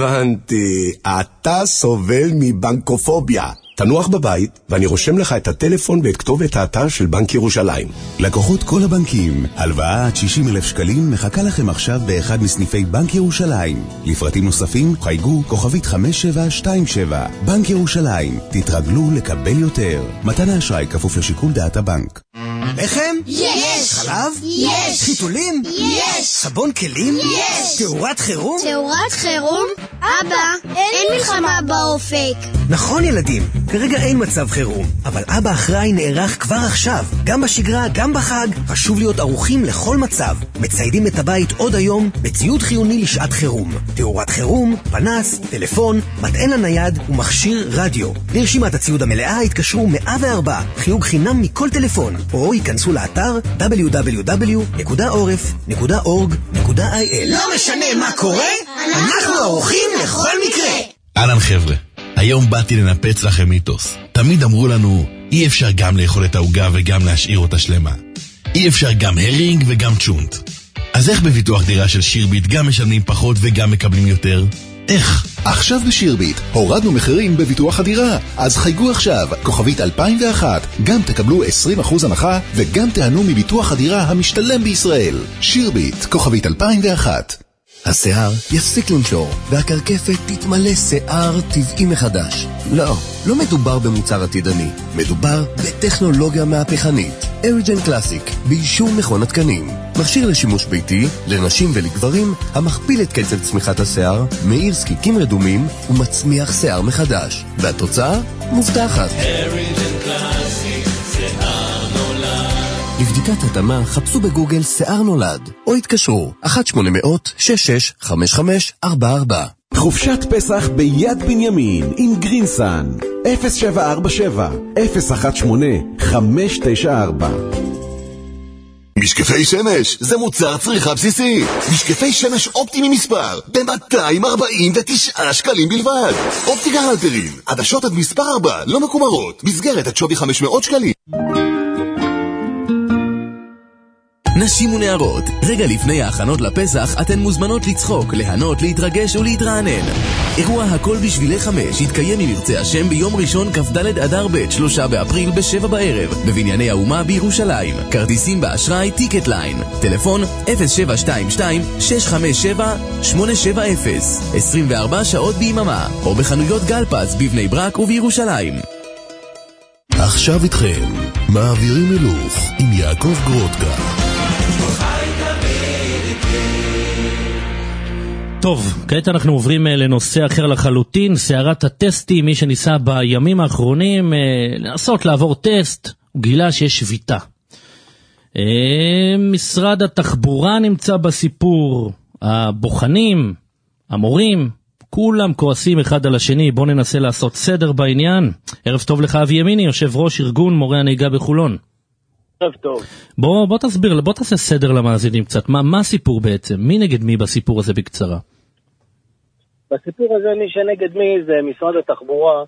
הבנתי, אתה סובל מבנקופוביה. תנוח בבית, ואני רושם לך את הטלפון ואת כתובת האתר של בנק ירושלים. לקוחות כל הבנקים, הלוואה עד שישים אלף שקלים מחכה לכם עכשיו באחד מסניפי בנק ירושלים. לפרטים נוספים, חייגו כוכבית חמש שבע שתיים שבע. בנק ירושלים, תתרגלו לקבל יותר. מתן האשראי כפוף לשיקול דעת הבנק. לחם? יש! חלב? יש! חיתולים? יש! סבון כלים? יש! תאורת חירום? תאורת חירום? אבא, אין מלחמה באופק. נכון ילדים, כרגע אין מצב חירום, אבל אבא אחראי נערך כבר עכשיו, גם בשגרה, גם בחג, חשוב להיות ערוכים לכל מצב. מציידים את הבית עוד היום בציוד חיוני לשעת חירום. תאורת חירום, פנס, טלפון, מטען הנייד ומכשיר רדיו. לרשימת הציוד המלאה התקשרו מאה וארבע, חיוג חינם מכל טלפון, או ייכנסו לאתר דאבליו דאבליו דאבליו נקודה עורף נקודה אורג נקודה איי אל. לא משנה מה קורה, אנחנו ערוכים לכל מקרה. אהלן חבר'ה, היום באתי לנפץ לכם מיתוס. תמיד אמרו לנו, אי אפשר גם לאכול את העוגה וגם להשאיר אותה שלמה. אי אפשר גם הרינג וגם צ'ונט. אז איך בביטוח דירה של שירביט גם משלמים פחות וגם מקבלים יותר? איך? עכשיו בשירביט, הורדנו מחירים בביטוח הדירה. אז חייגו עכשיו, כוכבית אלפיים ואחת. גם תקבלו עשרים אחוז הנחה וגם תענו מביטוח הדירה המשתלם בישראל. שירביט, כוכבית אלפיים ואחת. השיער יפסיק לנשור, והקרקפת תתמלא שיער טבעי מחדש. לא, לא מדובר במוצר עתידני, מדובר בטכנולוגיה מהפכנית. אריג'ן קלאסיק, באישור מכון התקנים. מכשיר לשימוש ביתי, לנשים ולגברים, המכפיל את קצב צמיחת השיער, מאיר זקיקים רדומים ומצמיח שיער מחדש. והתוצאה מובטחת. אריג'ן קלאסיק, שיער נולד. לבדיקת התאמה חפשו בגוגל שיער נולד, או התקשרו אחת שמונה מאות שש שש חמש חמש ארבע ארבע. חופשת פסח ביד בנימין עם גרינסן אפס שבע ארבע שבע אפס אחת שמונה חמש תשע ארבע. משקפי שמש זה מוצר צריכה בסיסי. משקפי שמש אופטי ממספר ב-מאתיים ארבעים ותשעה שקלים בלבד. אופטיקה הלפרין, עדשות עד מספר ארבע, לא מקומרות, מסגרת עד שווי חמש מאות שקלים. נשים ונערות, רגע לפני ההכנות לפסח אתן מוזמנות לצחוק, להנות, להתרגש ולהתרענן. אירוע הכל בשבילי חמש יתקיים אם ירצה השם ביום ראשון כ"ד אדר ב' שלושה באפריל בשבע בערב בבנייני האומה בירושלים. כרטיסים באשראי טיקט ליין. טלפון אפס שבע שתיים שתיים שש חמש שבע שמונה שבע אפס, עשרים וארבע שעות ביממה, או בחנויות גלפז בבני ברק ובירושלים. עכשיו איתכם מעבירים הילוך עם יעקב גרודקה. טוב, כעת אנחנו עוברים לנושא אחר לחלוטין, סערת הטסטים. מי שניסה בימים האחרונים לנסות לעבור טסט, הוא גילה שיש שביתה. משרד התחבורה נמצא בסיפור, הבוחנים, המורים, כולם כועסים אחד על השני. בוא ננסה לעשות סדר בעניין. ערב טוב לך אבי ימיני, יושב ראש ארגון מורי הנהיגה בחולון. ערב טוב. בוא, בוא תסביר, בוא תעשה סדר למאזינים קצת. מה, מה הסיפור בעצם? מי נגד מי בסיפור הזה בקצרה? בסיפור הזה מי שנגד מי זה משרד התחבורה,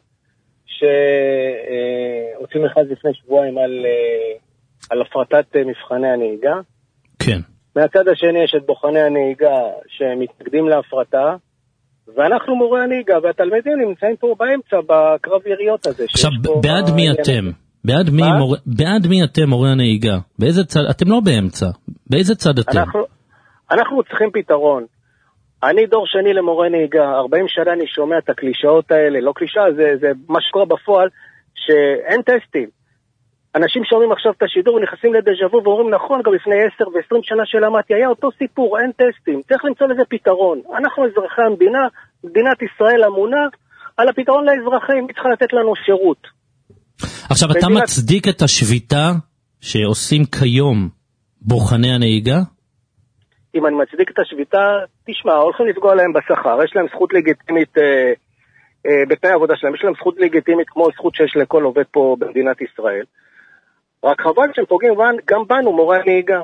שהוציא מכרז לפני שבועיים על, על הפרטת מבחני הנהיגה. כן. מהצד השני יש את בוחני הנהיגה שמתנגדים להפרטה, ואנחנו מורי הנהיגה והתלמידים נמצאים פה באמצע בקרב יריות הזה. עכשיו, בעד מי אתם? בעד מי, מור... בעד מי אתם מורי הנהיגה? באיזה צד? אתם לא באמצע. באיזה צד אתם? אנחנו, אנחנו צריכים פתרון. אני דור שני למורי נהיגה, ארבעים שנה אני שומע את הקלישאות האלה, לא קלישה, זה, זה מה שקורה בפועל, שאין טסטים. אנשים שומעים עכשיו את השידור ונכנסים לדז'אבו ואומרים נכון, גם לפני עשר ועשרים שנה שלמדתי, היה אותו סיפור, אין טסטים, צריך למצוא לזה פתרון. אנחנו אזרחי המדינה, מדינת ישראל אמונה על הפתרון לאזרחים, היא צריכה לתת לנו שירות. עכשיו, אתה מדינת... מצדיק את השביתה שעושים כיום בוחני הנהיגה? אם אני מצדיק את השביתה, תשמע, הולכים לפגוע להם בשכר, יש להם זכות לגיטימית אה, אה, בתנאי העבודה שלהם, יש להם זכות לגיטימית כמו זכות שיש לכל עובד פה במדינת ישראל. רק חבל שהם פוגעים גם בנו, מורי הנהיגה.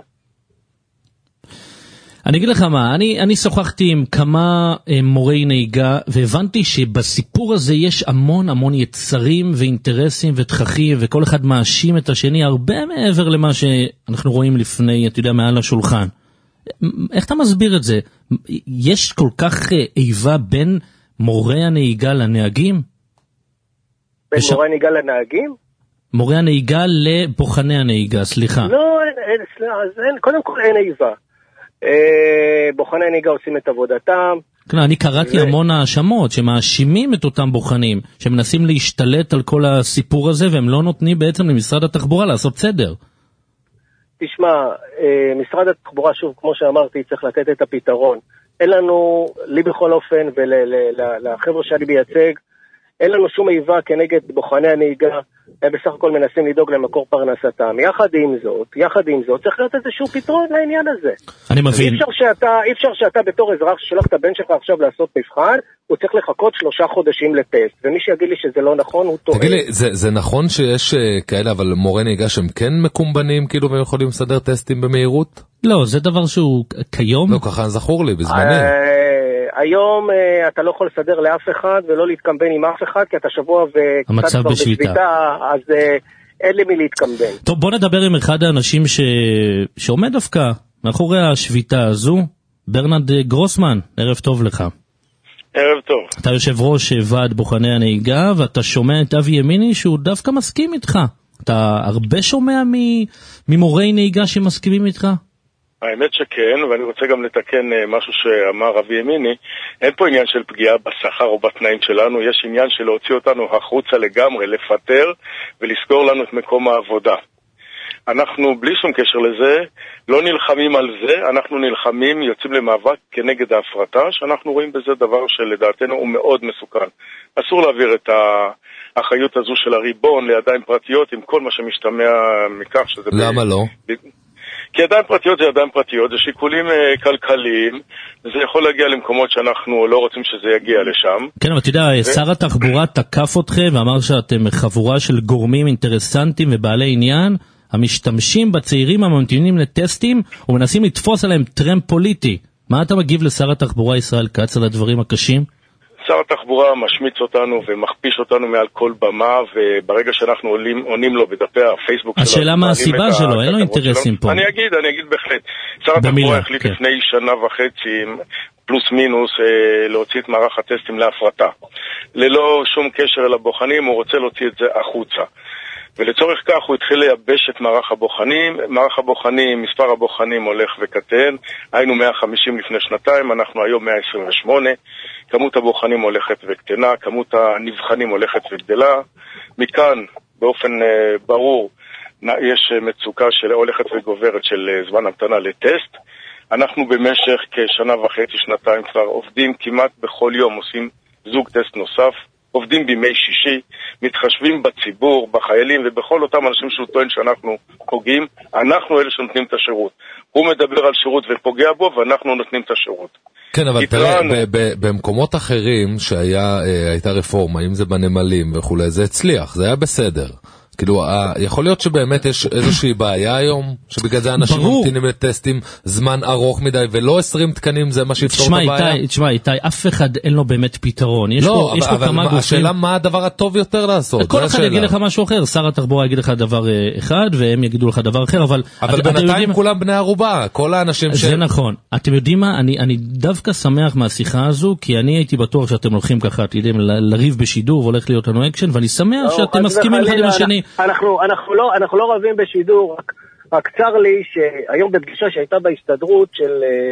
אני אגיד לך מה, אני, אני שוחחתי עם כמה אה, מורי נהיגה, והבנתי שבסיפור הזה יש המון המון יצרים ואינטרסים ותככים, וכל אחד מאשים את השני הרבה מעבר למה שאנחנו רואים לפני, אתה יודע, מעל השולחן. איך אתה מסביר את זה? יש כל כך איבה בין מורי הנהיגה לנהגים? בין יש... מורי הנהיגה לנהגים? מורי הנהיגה לבוחני הנהיגה, סליחה. לא, אין, אין, סליחה, אז אין, קודם כל אין איבה. אה, בוחני הנהיגה עושים את עבודתם. כן, אני קראתי ו... המון האשמות שמאשימים את אותם בוחנים, שמנסים להשתלט על כל הסיפור הזה, והם לא נותנים בעצם למשרד התחבורה לעשות סדר. תשמע, משרד התחבורה, שוב, כמו שאמרתי, צריך לתת את הפתרון. אין לנו, לי בכל אופן, ולחבר'ה שאני מייצג, אין לנו שום איבה כנגד בוחני הנהיגה, הם בסך הכל מנסים לדאוג למקור פרנסתם. יחד עם זאת, יחד עם זאת, צריך להיות איזשהו פתרון לעניין הזה. אני מבין. אי אפשר שאתה, אי אפשר שאתה בתור אזרח ששולח את הבן שלך עכשיו לעשות מבחן, הוא צריך לחכות שלושה חודשים לטסט, ומי שיגיד לי שזה לא נכון, הוא טועה. תגיד לי, זה, זה נכון שיש כאלה, אבל מורי נהיגה שהם כן מקומבנים, כאילו, והם יכולים לסדר טסטים במהירות? לא, זה דבר שהוא כיום... לא, ככה זכור לי, בזמני. היום אתה לא יכול לסדר לאף אחד ולא להתקמבן עם אף אחד, כי אתה שבוע וקצת כבר בשביתה, אז אין לי מי להתקמבן. טוב, בוא נדבר עם אחד האנשים ש... שעומד דווקא מאחורי השביתה הזו, ברנרד גרוסמן, ערב טוב לך. ערב טוב. אתה יושב ראש ועד בוחני הנהיגה, ואתה שומע את אבי ימיני שהוא דווקא מסכים איתך. אתה הרבה שומע ממורי נהיגה שמסכימים איתך? האמת שכן, ואני רוצה גם לתקן משהו שאמר אבי ימיני. אין פה עניין של פגיעה בשכר או בתנאים שלנו, יש עניין של להוציא אותנו החוצה לגמרי, לפטר ולסגור לנו את מקום העבודה. אנחנו בלי שום קשר לזה לא נלחמים על זה, אנחנו נלחמים, יוצאים למאבק כנגד ההפרטה, שאנחנו רואים בזה דבר שלדעתנו הוא מאוד מסוכן. אסור להעביר את האחריות הזו של הריבון לידיים פרטיות עם כל מה שמשתמע מכך שזה... למה ב... לא? כי ידיים פרטיות זה ידיים פרטיות, זה שיקולים uh, כלכליים, זה יכול להגיע למקומות שאנחנו לא רוצים שזה יגיע לשם. כן, אבל אתה יודע, ו... שר התחבורה תקף אתכם ואמר שאתם חבורה של גורמים אינטרסנטים ובעלי עניין, המשתמשים בצעירים הממתינים לטסטים ומנסים לתפוס עליהם טרמפ פוליטי. מה אתה מגיב לשר התחבורה ישראל כץ על הדברים הקשים? שר התחבורה משמיץ אותנו ומכפיש אותנו מעל כל במה, וברגע שאנחנו עולים, עונים לו בדפי הפייסבוק שלו... השאלה מה הסיבה שלו, אין לו אינטרסים פה. אני אגיד, אני אגיד בהחלט. שר התחבורה החליט לפני שנה וחצי, פלוס מינוס, להוציא את מערך הטסטים להפרטה. ללא שום קשר אל הבוחנים, הוא רוצה להוציא את זה החוצה. ולצורך כך הוא התחיל לייבש את מערך הבוחנים. מערך הבוחנים, מספר הבוחנים הולך וקטן. היינו מאה וחמישים לפני שנתיים, אנחנו היום מאה עשרים ושמונה. כמות הבוחנים הולכת וקטנה, כמות הנבחנים הולכת וגדלה. מכאן, באופן uh, ברור, יש מצוקה של הולכת וגוברת של uh, זמן המתנה לטסט. אנחנו במשך כשנה וחצי, שנתיים כבר עובדים כמעט בכל יום, עושים זוג טסט נוסף. עובדים בימי שישי, מתחשבים בציבור, בחיילים ובכל אותם אנשים שהוא טוען שאנחנו פוגעים, אנחנו אלה שנותנים את השירות. הוא מדבר על שירות ופוגע בו, ואנחנו נותנים את השירות. כן, אבל תראה, במקומות אחרים שהייתה רפורמה, אם זה בנמלים וכו', זה הצליח, זה היה בסדר. כאילו, יכול להיות שבאמת יש איזושהי בעיה היום, שבגלל זה אנשים ממתינים לטסטים זמן ארוך מדי, ולא עשרים תקנים, זה מה שיפתור את הבעיה? תשמע, איתי, אף אחד אין לו באמת פתרון. לא, אבל השאלה מה הדבר הטוב יותר לעשות? כל אחד יגיד לך משהו אחר, שר התחבורה יגיד לך דבר אחד, והם יגידו לך דבר אחר, אבל... אבל בינתיים כולם בני ערובה, כל האנשים ש... זה נכון. אתם יודעים מה? אני דווקא שמח מהשיחה הזו, כי אני הייתי בטוח שאתם הולכים ככה, אתם יודעים, לריב בשידור, והולך להיות לנו אקשן, ואני שמח שאתם מסכימים אחד עם השני. אנחנו, אנחנו לא, אנחנו לא רבים בשידור, רק, רק צר לי שהיום בפגישה שהייתה בהסתדרות של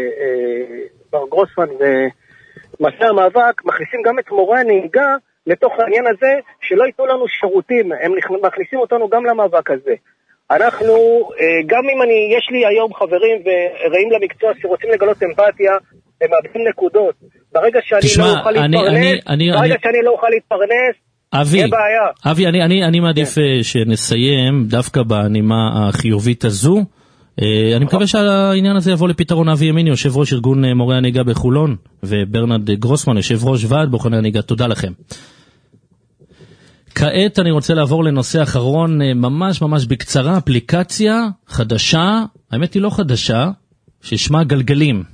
בר אה, גרוסמן ומסע המאבק, מכניסים גם את מורי הנהיגה לתוך העניין הזה, שלא ייתנו לנו שירותים, הם מכניסים אותנו גם למאבק הזה. אנחנו, אה, גם אם אני, יש לי היום חברים ורעים למקצוע שרוצים לגלות אמפתיה, הם מאבדים נקודות. ברגע שאני תשמע, לא אוכל אני, להתפרנס, אני, אני, ברגע אני... שאני לא אוכל להתפרנס, אבי, אבי, אני, אני, אני מעדיף שנסיים דווקא בנימה החיובית הזו. אני מקווה שהעניין הזה יבוא לפתרון. אבי ימיני, יושב ראש ארגון מורי הנהיגה בחולון, וברנרד גרוסמן, יושב ראש ועד בוחני הנהיגה. תודה לכם. כעת אני רוצה לעבור לנושא אחרון, ממש ממש בקצרה, אפליקציה חדשה, האמת היא לא חדשה, ששמה גלגלים.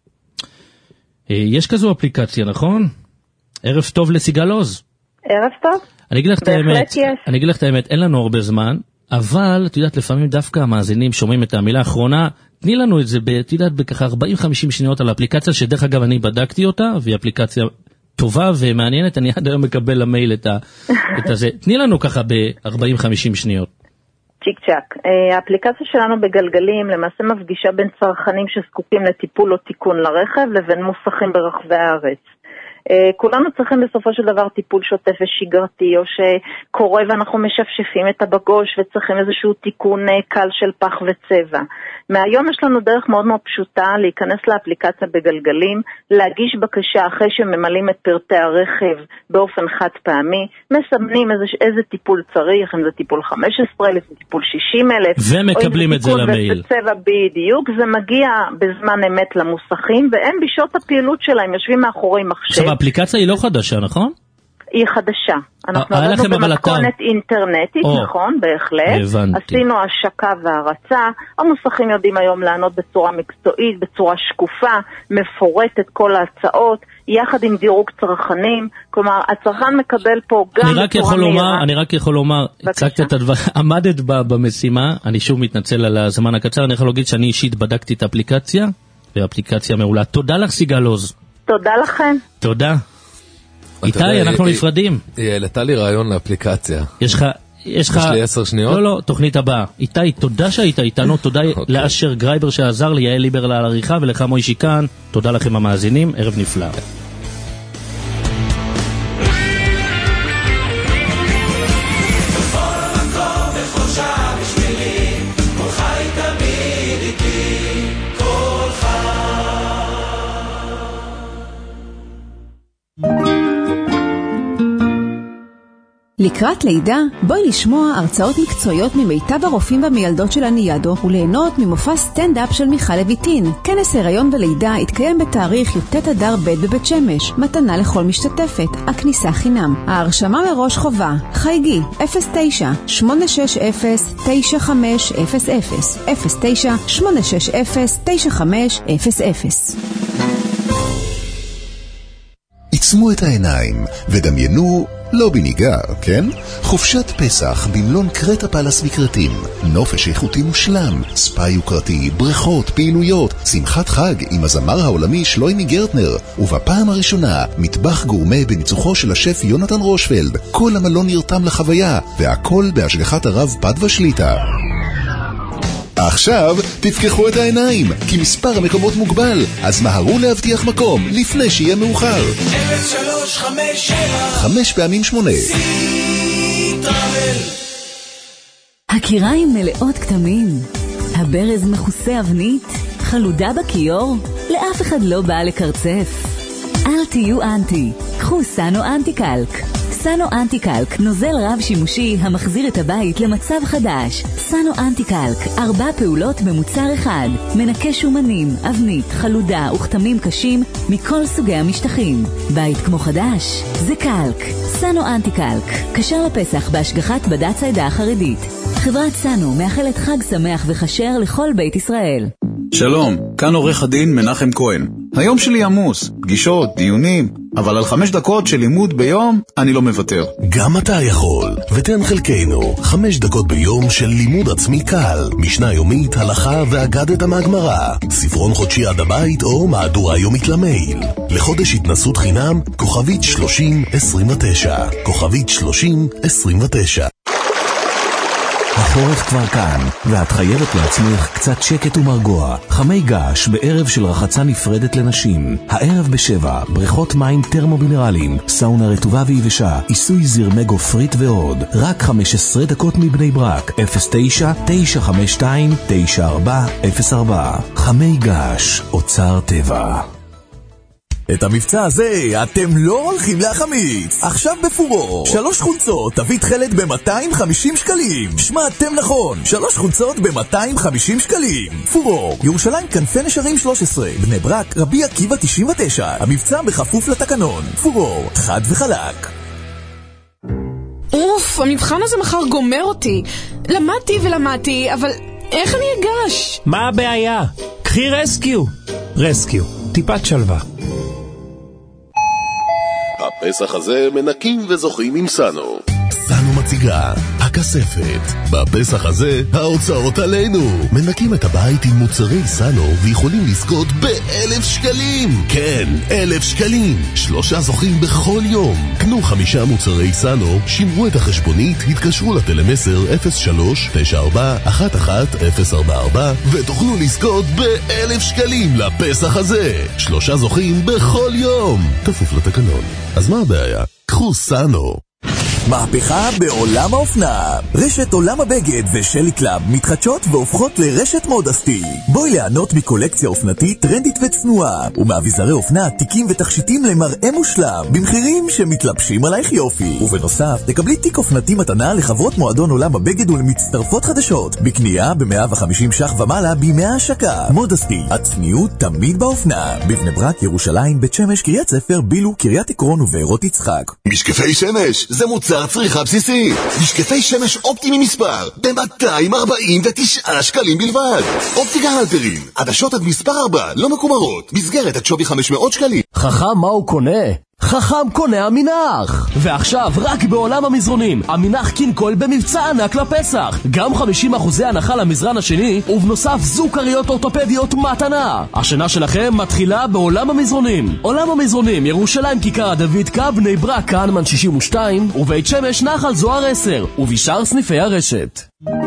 יש כזו אפליקציה, נכון? ערב טוב לסיגל עוז. ערב טוב. אני אגיד לך את האמת, אני אגיד לך את האמת, אין לנו הרבה זמן, אבל את יודעת, לפעמים דווקא המאזינים שומעים את המילה האחרונה, תני לנו את זה, את יודעת, בככה ארבעים חמישים שניות על האפליקציה, שדרך אגב אני בדקתי אותה, והיא אפליקציה טובה ומעניינת, אני עד היום מקבל למייל את הזה. תני לנו ככה ב-ארבעים חמישים שניות. צ'יק צ'ק. האפליקציה שלנו בגלגלים למעשה מפגישה בין צרכנים שזקוקים לטיפול או תיקון לרכב, לבין מוסכים ברחבי הארץ. כולנו צריכים בסופו של דבר טיפול שוטף ושגרתי, או שקורה ואנחנו משפשפים את הבגוש וצריכים איזשהו תיקון קל של פח וצבע. מהיום יש לנו דרך מאוד מאוד פשוטה להיכנס לאפליקציה בגלגלים, להגיש בקשה אחרי שממלאים את פרטי הרכב באופן חד פעמי, מסמנים איזה, איזה טיפול צריך, אם זה טיפול חמש עשרה אלף, טיפול שישים אלף, ומקבלים את זה למייל. בצבע בדיוק, זה מגיע בזמן אמת למוסכים, והם בשעות הפעילות שלהם יושבים מאחורי מחשב. עכשיו, האפליקציה היא לא חדשה, נכון? היא חדשה. אנחנו עבדנו במתכונת אינטרנטית, נכון, בהחלט. עשינו השקה והרצה. המוסכים יודעים היום לענות בצורה מקצועית, בצורה שקופה, מפורטת כל ההצעות, יחד עם דירוג צרכנים. כלומר, הצרכן מקבל פה גם בצורה מהירה. אני רק יכול לומר, הצגת את הדבר, עמדת במשימה, אני שוב מתנצל על הזמן הקצר, אני יכול להגיד שאני אישית בדקתי את האפליקציה, והאפליקציה מעולה. תודה לך סיגל עוז. תודה לכם. תודה. איתי, אנחנו נפרדים. היא העלתה לי רעיון לאפליקציה. יש לך... יש לי עשר שניות? לא, לא, תוכנית הבאה. איתי, תודה שהיית איתנו, תודה לאשר גרייבר שעזר לי, יעל ליבר על העריכה, ולך מוישי כאן. תודה לכם המאזינים, ערב נפלא. לקראת לידה, בואי לשמוע הרצאות מקצועיות ממיטב הרופאים והמיילדות של הניאדו וליהנות ממופע סטנד-אפ של מיכל לויטין. כנס הריון ולידה התקיים בתאריך י"ט אדר ב' בבית שמש. מתנה לכל משתתפת, הכניסה חינם. ההרשמה מראש חובה. חייגי אפס תשע שמונה שש אפס תשע חמש אפס אפס אפס תשע שמונה שש אפס תשע חמש אפס אפס. עצמו את העיניים ודמיינו לא בניגר, כן? חופשת פסח במלון קרטה פלס מקרטים. נופש איכותי מושלם, ספא יוקרתי, בריכות, פעילויות, שמחת חג עם הזמר העולמי שלוימי גרטנר, ובפעם הראשונה מטבח גורמה בניצוחו של השף יונתן רושפלד. כל המלון נרתם לחוויה, והכל בהשגחת הרב פדווה שליטה. עכשיו תפקחו את העיניים, כי מספר המקומות מוגבל, אז מהרו להבטיח מקום לפני שיהיה מאוחר. אפס שלוש חמש שבע חמש פעמים שמונה. הקיריים מלאות כתמים, הברז מכוסה אבנית, חלודה בכיור, לאף אחד לא בא לקרצף. אל תהיו אנטי, קחו סאנו אנטי-קלק. סאנו אנטי-קלק, נוזל רב שימושי המחזיר את הבית למצב חדש. סאנו אנטי-קלק, ארבע פעולות במוצר אחד. מנקה שומנים, אבנית, חלודה וכתמים קשים מכל סוגי המשטחים. בית כמו חדש, זה קלק. סאנו אנטי-קלק, קשר לפסח בהשגחת בד"ץ העדה החרדית. חברת סאנו מאחלת חג שמח וחשר לכל בית ישראל. שלום, כאן עורך הדין מנחם כהן. היום שלי עמוס, פגישות, דיונים, אבל על חמש דקות של לימוד ביום אני לא מוותר. גם אתה יכול, ותן חלקנו חמש דקות ביום של לימוד עצמי קל, משנה יומית, הלכה ואגדת מהגמרא, ספרון חודשי עד הבית או מהדורה יומית למייל. לחודש התנסות חינם, כוכבית שלושים עשרים ותשע, כוכבית שלושים עשרים ותשע. החורף כבר כאן, ואת חייבת לעצמך קצת שקט ומרגוע. חמי געש בערב של רחצה נפרדת לנשים. הערב בשבע, בריכות מים טרמומינרליים, סאונה רטובה ויבשה, עיסוי זרמי גופרית ועוד. רק חמש עשרה דקות מבני ברק, אפס תשע תשע חמש שתיים תשע ארבע אפס ארבע. חמי געש, אוצר טבע. את המבצע הזה אתם לא הולכים להחמיץ. עכשיו בפורור, שלוש חולצות תביא תחלת ב-מאתיים וחמישים שקלים. שמעתם נכון, שלוש חולצות ב-מאתיים וחמישים שקלים. פורור, ירושלים כנפי נשרים שלוש עשרה, בני ברק, רבי עקיבא תשעים ותשע. המבצע בכפוף לתקנון. פורור, חד וחלק. אוף, המבחן הזה מחר גומר אותי. למדתי ולמדתי, אבל איך אני אגש? מה הבעיה? קחי רסקיו. רסקיו, טיפת שלווה. הפסח הזה מנקים וזוכים עם סאנו. סאנו מציגה הכספת. בפסח הזה ההוצאות עלינו. מנקים את הבית עם מוצרי סאנו ויכולים לזכות באלף שקלים. כן, אלף שקלים. שלושה זוכים בכל יום. קנו חמישה מוצרי סאנו, שמרו את החשבונית, התקשרו לטלמסר אפס שלוש תשע ארבע אחת אחת אפס ארבע ארבע ותוכלו לזכות באלף שקלים לפסח הזה. שלושה זוכים בכל יום. תפוף לתקנון. אז מה הבעיה? קחו סאנו. מהפכה בעולם האופנה. רשת עולם הבגד ושלי קלאב מתחדשות והופכות לרשת מודסטי. בואי ליהנות מקולקציה אופנתית טרנדית וצנועה, ומאביזרי אופנה עתיקים ותכשיטים למראה מושלם, במחירים שמתלבשים עלייך יופי. ובנוסף, תקבלי תיק אופנתי מתנה לחברות מועדון עולם הבגד ולמצטרפות חדשות, בקנייה ב-מאה וחמישים ש"ח ומעלה בימי ההשקה. מודסטי, הצניעות תמיד באופנה. בבני ברק, ירושלים, בית שמש, קריית ספר, בילו, קריית עקרון ובארות יצחק. משקפי שמש, זה מוצר צריכה בסיסי. משקפי שמש אופטי ממספר ב-מאתיים ארבעים ותשעה שקלים בלבד. אופטיקה הלפרין, עדשות עד מספר ארבע, לא מקומרות, מסגרת עד שווי חמש מאות שקלים. חכם מה הוא קונה? חכם קונה המינח. ועכשיו רק בעולם המזרונים, המינח קינקול במבצע ענק לפסח. גם חמישים אחוזי הנחה למזרן השני, ובנוסף זוג כריות אורתופדיות מתנה. השנה שלכם מתחילה בעולם המזרונים. עולם המזרונים, ירושלים כיכר דוד קו, בני ברק כהנמן שישים ושתיים, ובית שמש נחל זוהר עשר, ובשאר סניפי הרשת.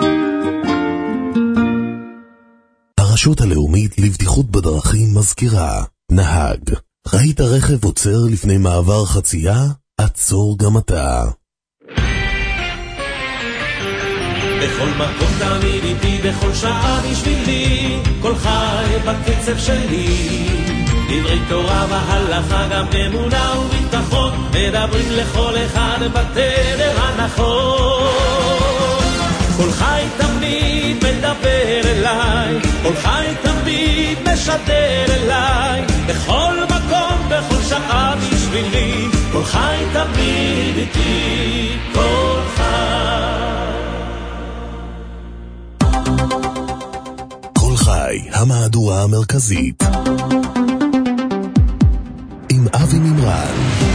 הרשות הלאומית לבטיחות בדרכים מזכירה, נהג, ראית רכב עוצר לפני מעבר חצייה? עצור גם אתה. בכל מקום תמיד איתי, בכל שעה בשבילי, כל חי בקצב שלי. דברי תורה והלכה, גם אמונה וביטחון, מדברים לכל אחד בתדר הנכון. כל חי תמיד מדבר אליי, כל חי תמיד משדר אליי, בכל מקום, בכל שעה בשבילי, כל חי תמיד איתי, כל חי. כל חי, המהדורה המרכזית עם אבי ממרן.